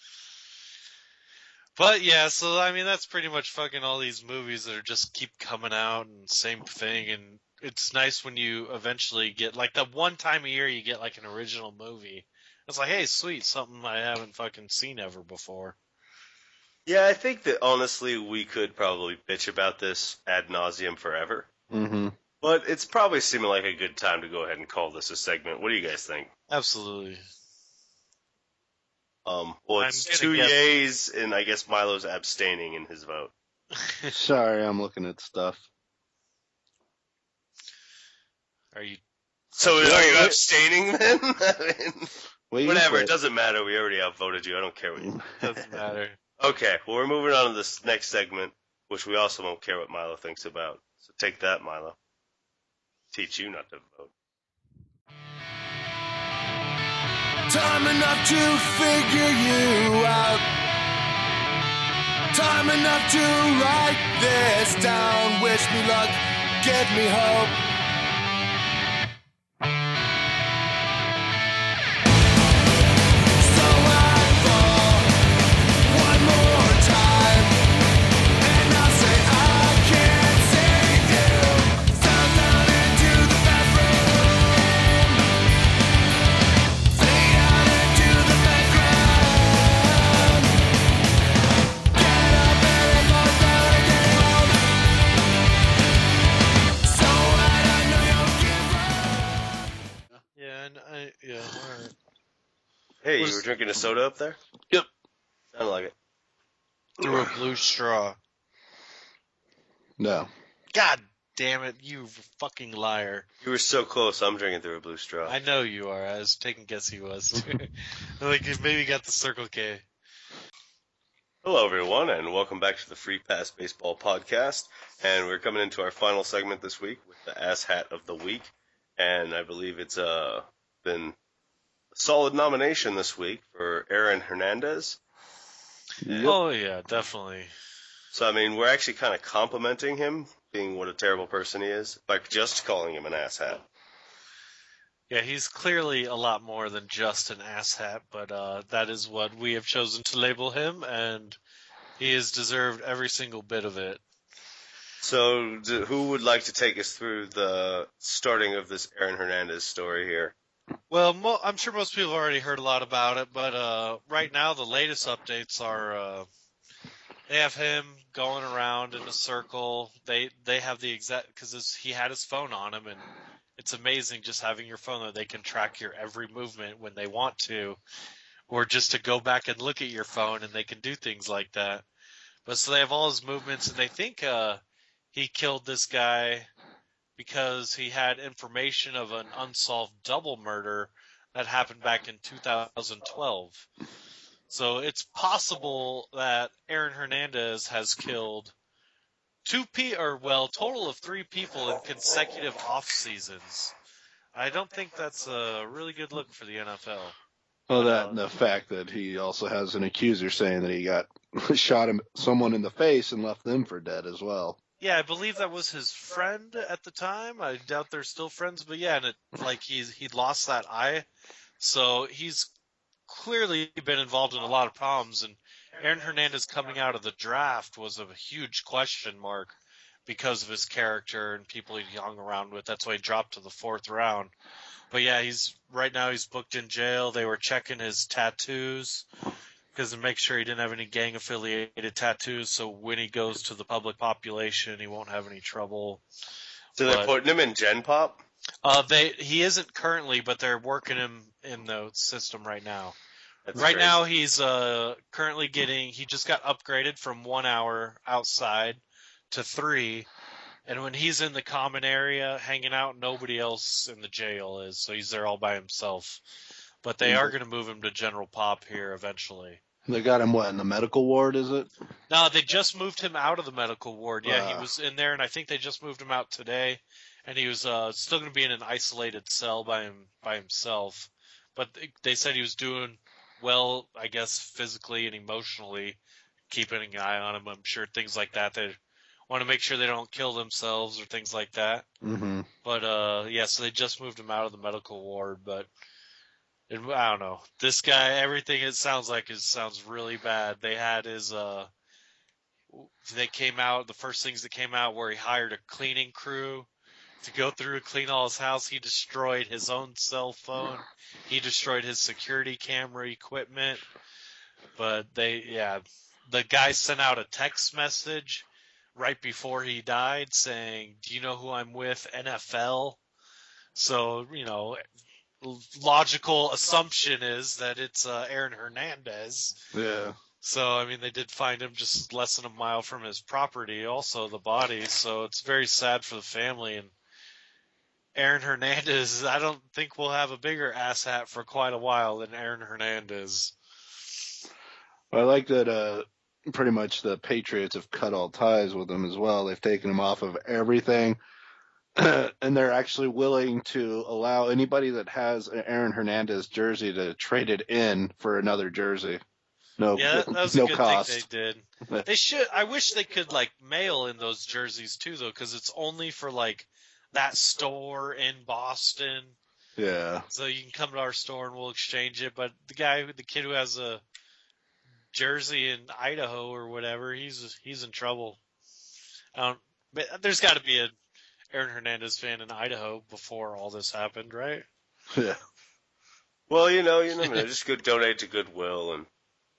Speaker 3: But yeah, so I mean that's pretty much fucking all these movies that are just keep coming out and same thing, and it's nice when you eventually get like the one time a year you get like an original movie. It's like, hey, sweet, something I haven't fucking seen ever before.
Speaker 1: Yeah, I think that honestly we could probably bitch about this ad nauseum forever.
Speaker 2: Mm-hmm.
Speaker 1: But it's probably seeming like a good time to go ahead and call this a segment. What do you guys think?
Speaker 3: Absolutely.
Speaker 1: Um, well,
Speaker 3: I'm
Speaker 1: it's
Speaker 3: gonna
Speaker 1: two
Speaker 3: guess-
Speaker 1: yays, and I guess Milo's abstaining in his vote.
Speaker 2: Sorry, I'm looking at stuff.
Speaker 3: Are you?
Speaker 1: So are you abstaining then? I mean,
Speaker 2: Well, you
Speaker 1: whatever,
Speaker 2: quit.
Speaker 1: it doesn't matter. We already outvoted you. I don't care what you.
Speaker 3: Doesn't matter.
Speaker 1: Okay, well, we're moving on to this next segment, which we also won't care what Milo thinks about. So take that, Milo. Teach you not to vote.
Speaker 4: Time enough to figure you out. Time enough to write this down. Wish me luck, give me hope. So I fall one more time, and I'll say I can't save you. Fell down into the bathroom. Fade out into the background. Get up and fall down again. So what? I know you'll give up.
Speaker 3: Yeah, and I, yeah, all right.
Speaker 1: Hey, you
Speaker 3: Was-
Speaker 1: were drinking a soda up there?
Speaker 3: Yep.
Speaker 1: Sounded like it.
Speaker 3: Through a blue straw.
Speaker 2: No.
Speaker 3: God damn it, you fucking liar.
Speaker 1: You were so close. I'm drinking through a blue straw.
Speaker 3: I know you are. I was taking a guess he was. Like, he maybe got the Circle K.
Speaker 1: Hello, everyone, and welcome back to the Free Pass Baseball Podcast. And we're coming into our final segment this week with the Ass Hat of the Week. And I believe it's uh, been a solid nomination this week for Aaron Hernandez.
Speaker 2: Yep.
Speaker 3: Oh, yeah, definitely.
Speaker 1: So, I mean, we're actually kind of complimenting him, being what a terrible person he is, by just calling him an asshat.
Speaker 3: Yeah, he's clearly a lot more than just an asshat, but uh, that is what we have chosen to label him, and he has deserved every single bit of it.
Speaker 1: So, d- who would like to take us through the starting of this Aaron Hernandez story here?
Speaker 3: Well, mo- I'm sure most people have already heard a lot about it, but uh, right now the latest updates are uh, they have him going around in a circle. They they have the exact because he had his phone on him, and it's amazing just having your phone there. They can track your every movement when they want to, or just to go back and look at your phone, and they can do things like that. But so they have all his movements, and they think uh, he killed this guy because he had information of an unsolved double murder that happened back in two thousand twelve. So it's possible that Aaron Hernandez has killed two pe or well, total of three people in consecutive off seasons. I don't think that's a really good look for the N F L.
Speaker 2: Well,
Speaker 3: But,
Speaker 2: that
Speaker 3: uh,
Speaker 2: and the fact that he also has an accuser saying that he got shot him someone in the face and left them for dead as well.
Speaker 3: Yeah, I believe that was his friend at the time. I doubt they're still friends, but yeah, and it, like he's he lost that eye, so he's clearly been involved in a lot of problems. And Aaron Hernandez coming out of the draft was a huge question mark because of his character and people he hung around with. That's why he dropped to the fourth round. But yeah, he's right now he's booked in jail. They were checking his tattoos because to make sure he didn't have any gang affiliated tattoos, so when he goes to the public population, he won't have any trouble.
Speaker 1: So they're
Speaker 3: But-
Speaker 1: putting him in Gen Pop?
Speaker 3: Uh, they he isn't currently, but they're working him in the system right now.
Speaker 1: That's
Speaker 3: Right
Speaker 1: crazy.
Speaker 3: now, he's uh currently getting. He just got upgraded from one hour outside to three, and when he's in the common area hanging out, nobody else in the jail is, so he's there all by himself. But they are going to move him to General Pop here eventually.
Speaker 2: They got him, what, in the medical ward, is it?
Speaker 3: No, they just moved him out of the medical ward. Yeah, he
Speaker 2: Ah.
Speaker 3: was in there, and I think they just moved him out today. And he was uh, still going to be in an isolated cell by him by himself. But they, they said he was doing well, I guess, physically and emotionally, keeping an eye on him. I'm sure things like that. They want to make sure they don't kill themselves or things like that.
Speaker 2: Mm-hmm.
Speaker 3: But uh, yeah, so they just moved him out of the medical ward. But it, I don't know. This guy, everything it sounds like is sounds really bad. They had his uh, they came out. The first things that came out where he hired a cleaning crew to go through and clean all his house. He destroyed his own cell phone. He destroyed his security camera equipment. But they, yeah, the guy sent out a text message right before he died saying, "Do you know who I'm with? N F L." So, you know, logical assumption is that it's uh, Aaron Hernandez.
Speaker 2: Yeah.
Speaker 3: So, I mean, they did find him just less than a mile from his property, also the body. So it's very sad for the family. And Aaron Hernandez, I don't think we'll have a bigger asshat for quite a while than Aaron Hernandez.
Speaker 2: I like that uh, pretty much the Patriots have cut all ties with him as well. They've taken him off of everything. And they're actually willing to allow anybody that has an Aaron Hernandez jersey to trade it in for another jersey. No,
Speaker 3: Yeah, that, that was
Speaker 2: no
Speaker 3: a good
Speaker 2: cost.
Speaker 3: thing they did. They should. I wish they could like mail in those jerseys too, though, because it's only for like that store in Boston.
Speaker 2: Yeah.
Speaker 3: So you can come to our store and we'll exchange it. But the guy, the kid who has a jersey in Idaho or whatever, he's he's in trouble. I don't, but there's got to be a Aaron Hernandez fan in Idaho before all this happened, right?
Speaker 2: Yeah.
Speaker 1: Well, you know, you never know. Just go donate to Goodwill, and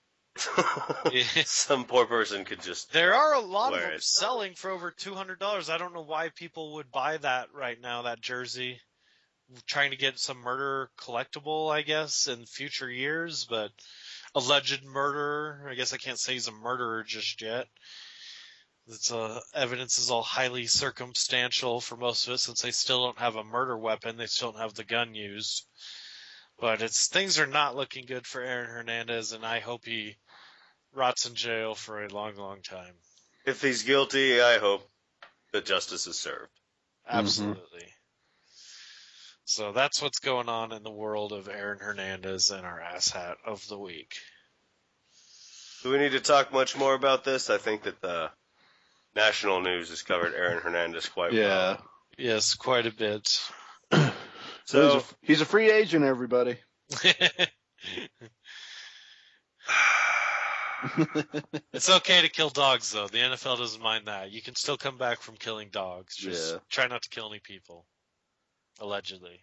Speaker 3: Yeah.
Speaker 1: some poor person could just.
Speaker 3: There are a lot of
Speaker 1: Wear
Speaker 3: them
Speaker 1: it.
Speaker 3: selling for over two hundred dollars. I don't know why people would buy that right now, that jersey. Trying to get some murder collectible, I guess, in future years, but alleged murderer. I guess I can't say he's a murderer just yet. It's uh, evidence is all highly circumstantial for most of it, since they still don't have a murder weapon. They still don't have the gun used. But it's things are not looking good for Aaron Hernandez, and I hope he rots in jail for a long, long time.
Speaker 1: If he's guilty, I hope that justice is served.
Speaker 3: Absolutely. So that's what's going on in the world of Aaron Hernandez and our asshat of the week.
Speaker 1: Do we need to talk much more about this? I think that the national news has covered Aaron Hernandez quite
Speaker 2: Yeah.
Speaker 1: well.
Speaker 3: Yes, quite a bit.
Speaker 2: So
Speaker 1: So,
Speaker 2: he's a, he's a free agent, everybody.
Speaker 3: It's okay to kill dogs, though. The N F L doesn't mind that. You can still come back from killing dogs. Just
Speaker 2: Yeah.
Speaker 3: try not to kill any people. Allegedly.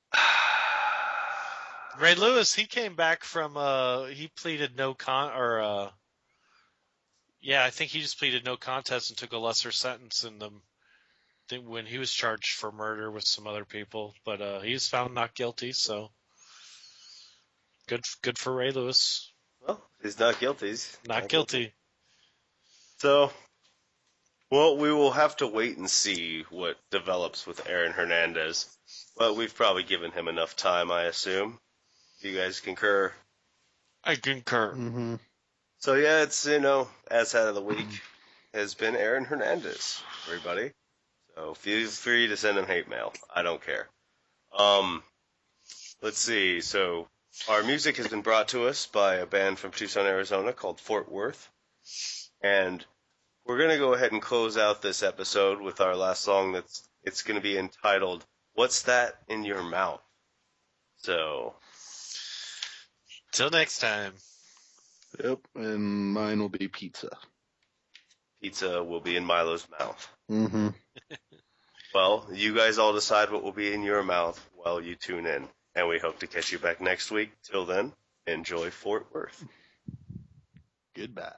Speaker 3: Ray Lewis, he came back from, uh, he pleaded no con, or, uh, yeah, I think he just pleaded no contest and took a lesser sentence in the, when he was charged for murder with some other people. But, uh, he was found not guilty, so good, good for Ray Lewis.
Speaker 1: well, he's not guilty. He's
Speaker 3: Not guilty.
Speaker 1: So, well, we will have to wait and see what develops with Aaron Hernandez. But we've probably given him enough time, I assume. You guys concur?
Speaker 3: I concur.
Speaker 2: Mm-hmm.
Speaker 1: So, yeah, it's, you know, as head of the week has been Aaron Hernandez, everybody. So feel free to send him hate mail. I don't care. Um, let's see. So our music has been brought to us by a band from Tucson, Arizona called Fort Worth. And we're going to go ahead and close out this episode with our last song. That's it's going to be entitled, What's That in Your Mouth? So,
Speaker 3: Till next time.
Speaker 2: Yep, and mine will be pizza.
Speaker 1: pizza will be in Milo's mouth.
Speaker 2: Mm-hmm.
Speaker 1: Well, you guys all decide what will be in your mouth while you tune in. And we hope to catch you back next week. Till then, enjoy Fort Worth.
Speaker 2: Goodbye.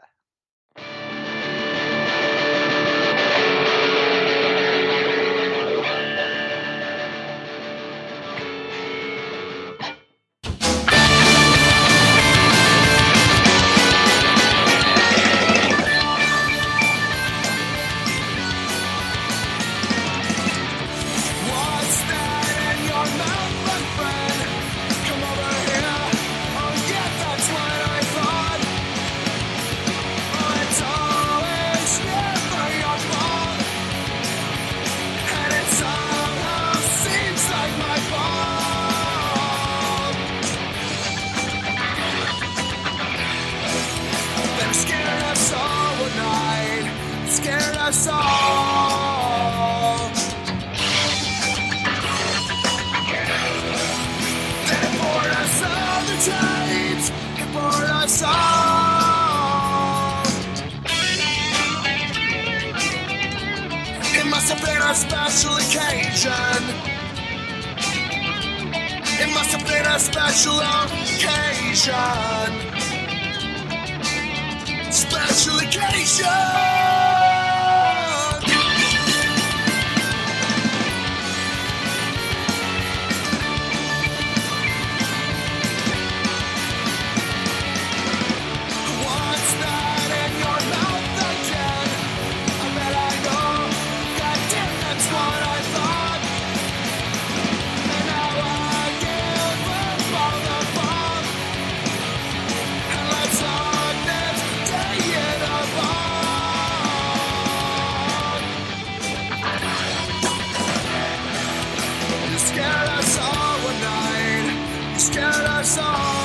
Speaker 4: What's that in your mouth, my friend? Come over here. Oh yeah, that's what I thought. Oh, it's always never your fault, and it somehow seems like my fault. They're scared us all one night, scared us all. They poured us all the times, they poured us all. It must have been a special occasion. It must have been a special occasion. Special occasion. What's that in your mouth again? I bet I know. Goddamn, that's what I thought. And now I give up all the fun. And let's hug this day in a bar. You scared us all one night. You scared us all.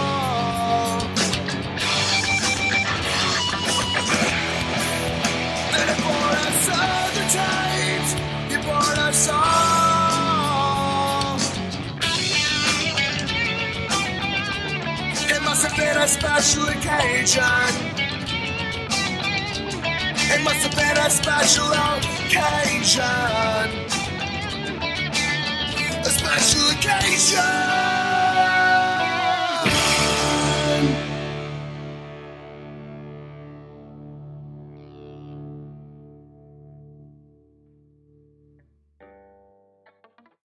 Speaker 4: Then you poured us other times. You poured us all. It must have been a special occasion. It must have been a special occasion. A special occasion.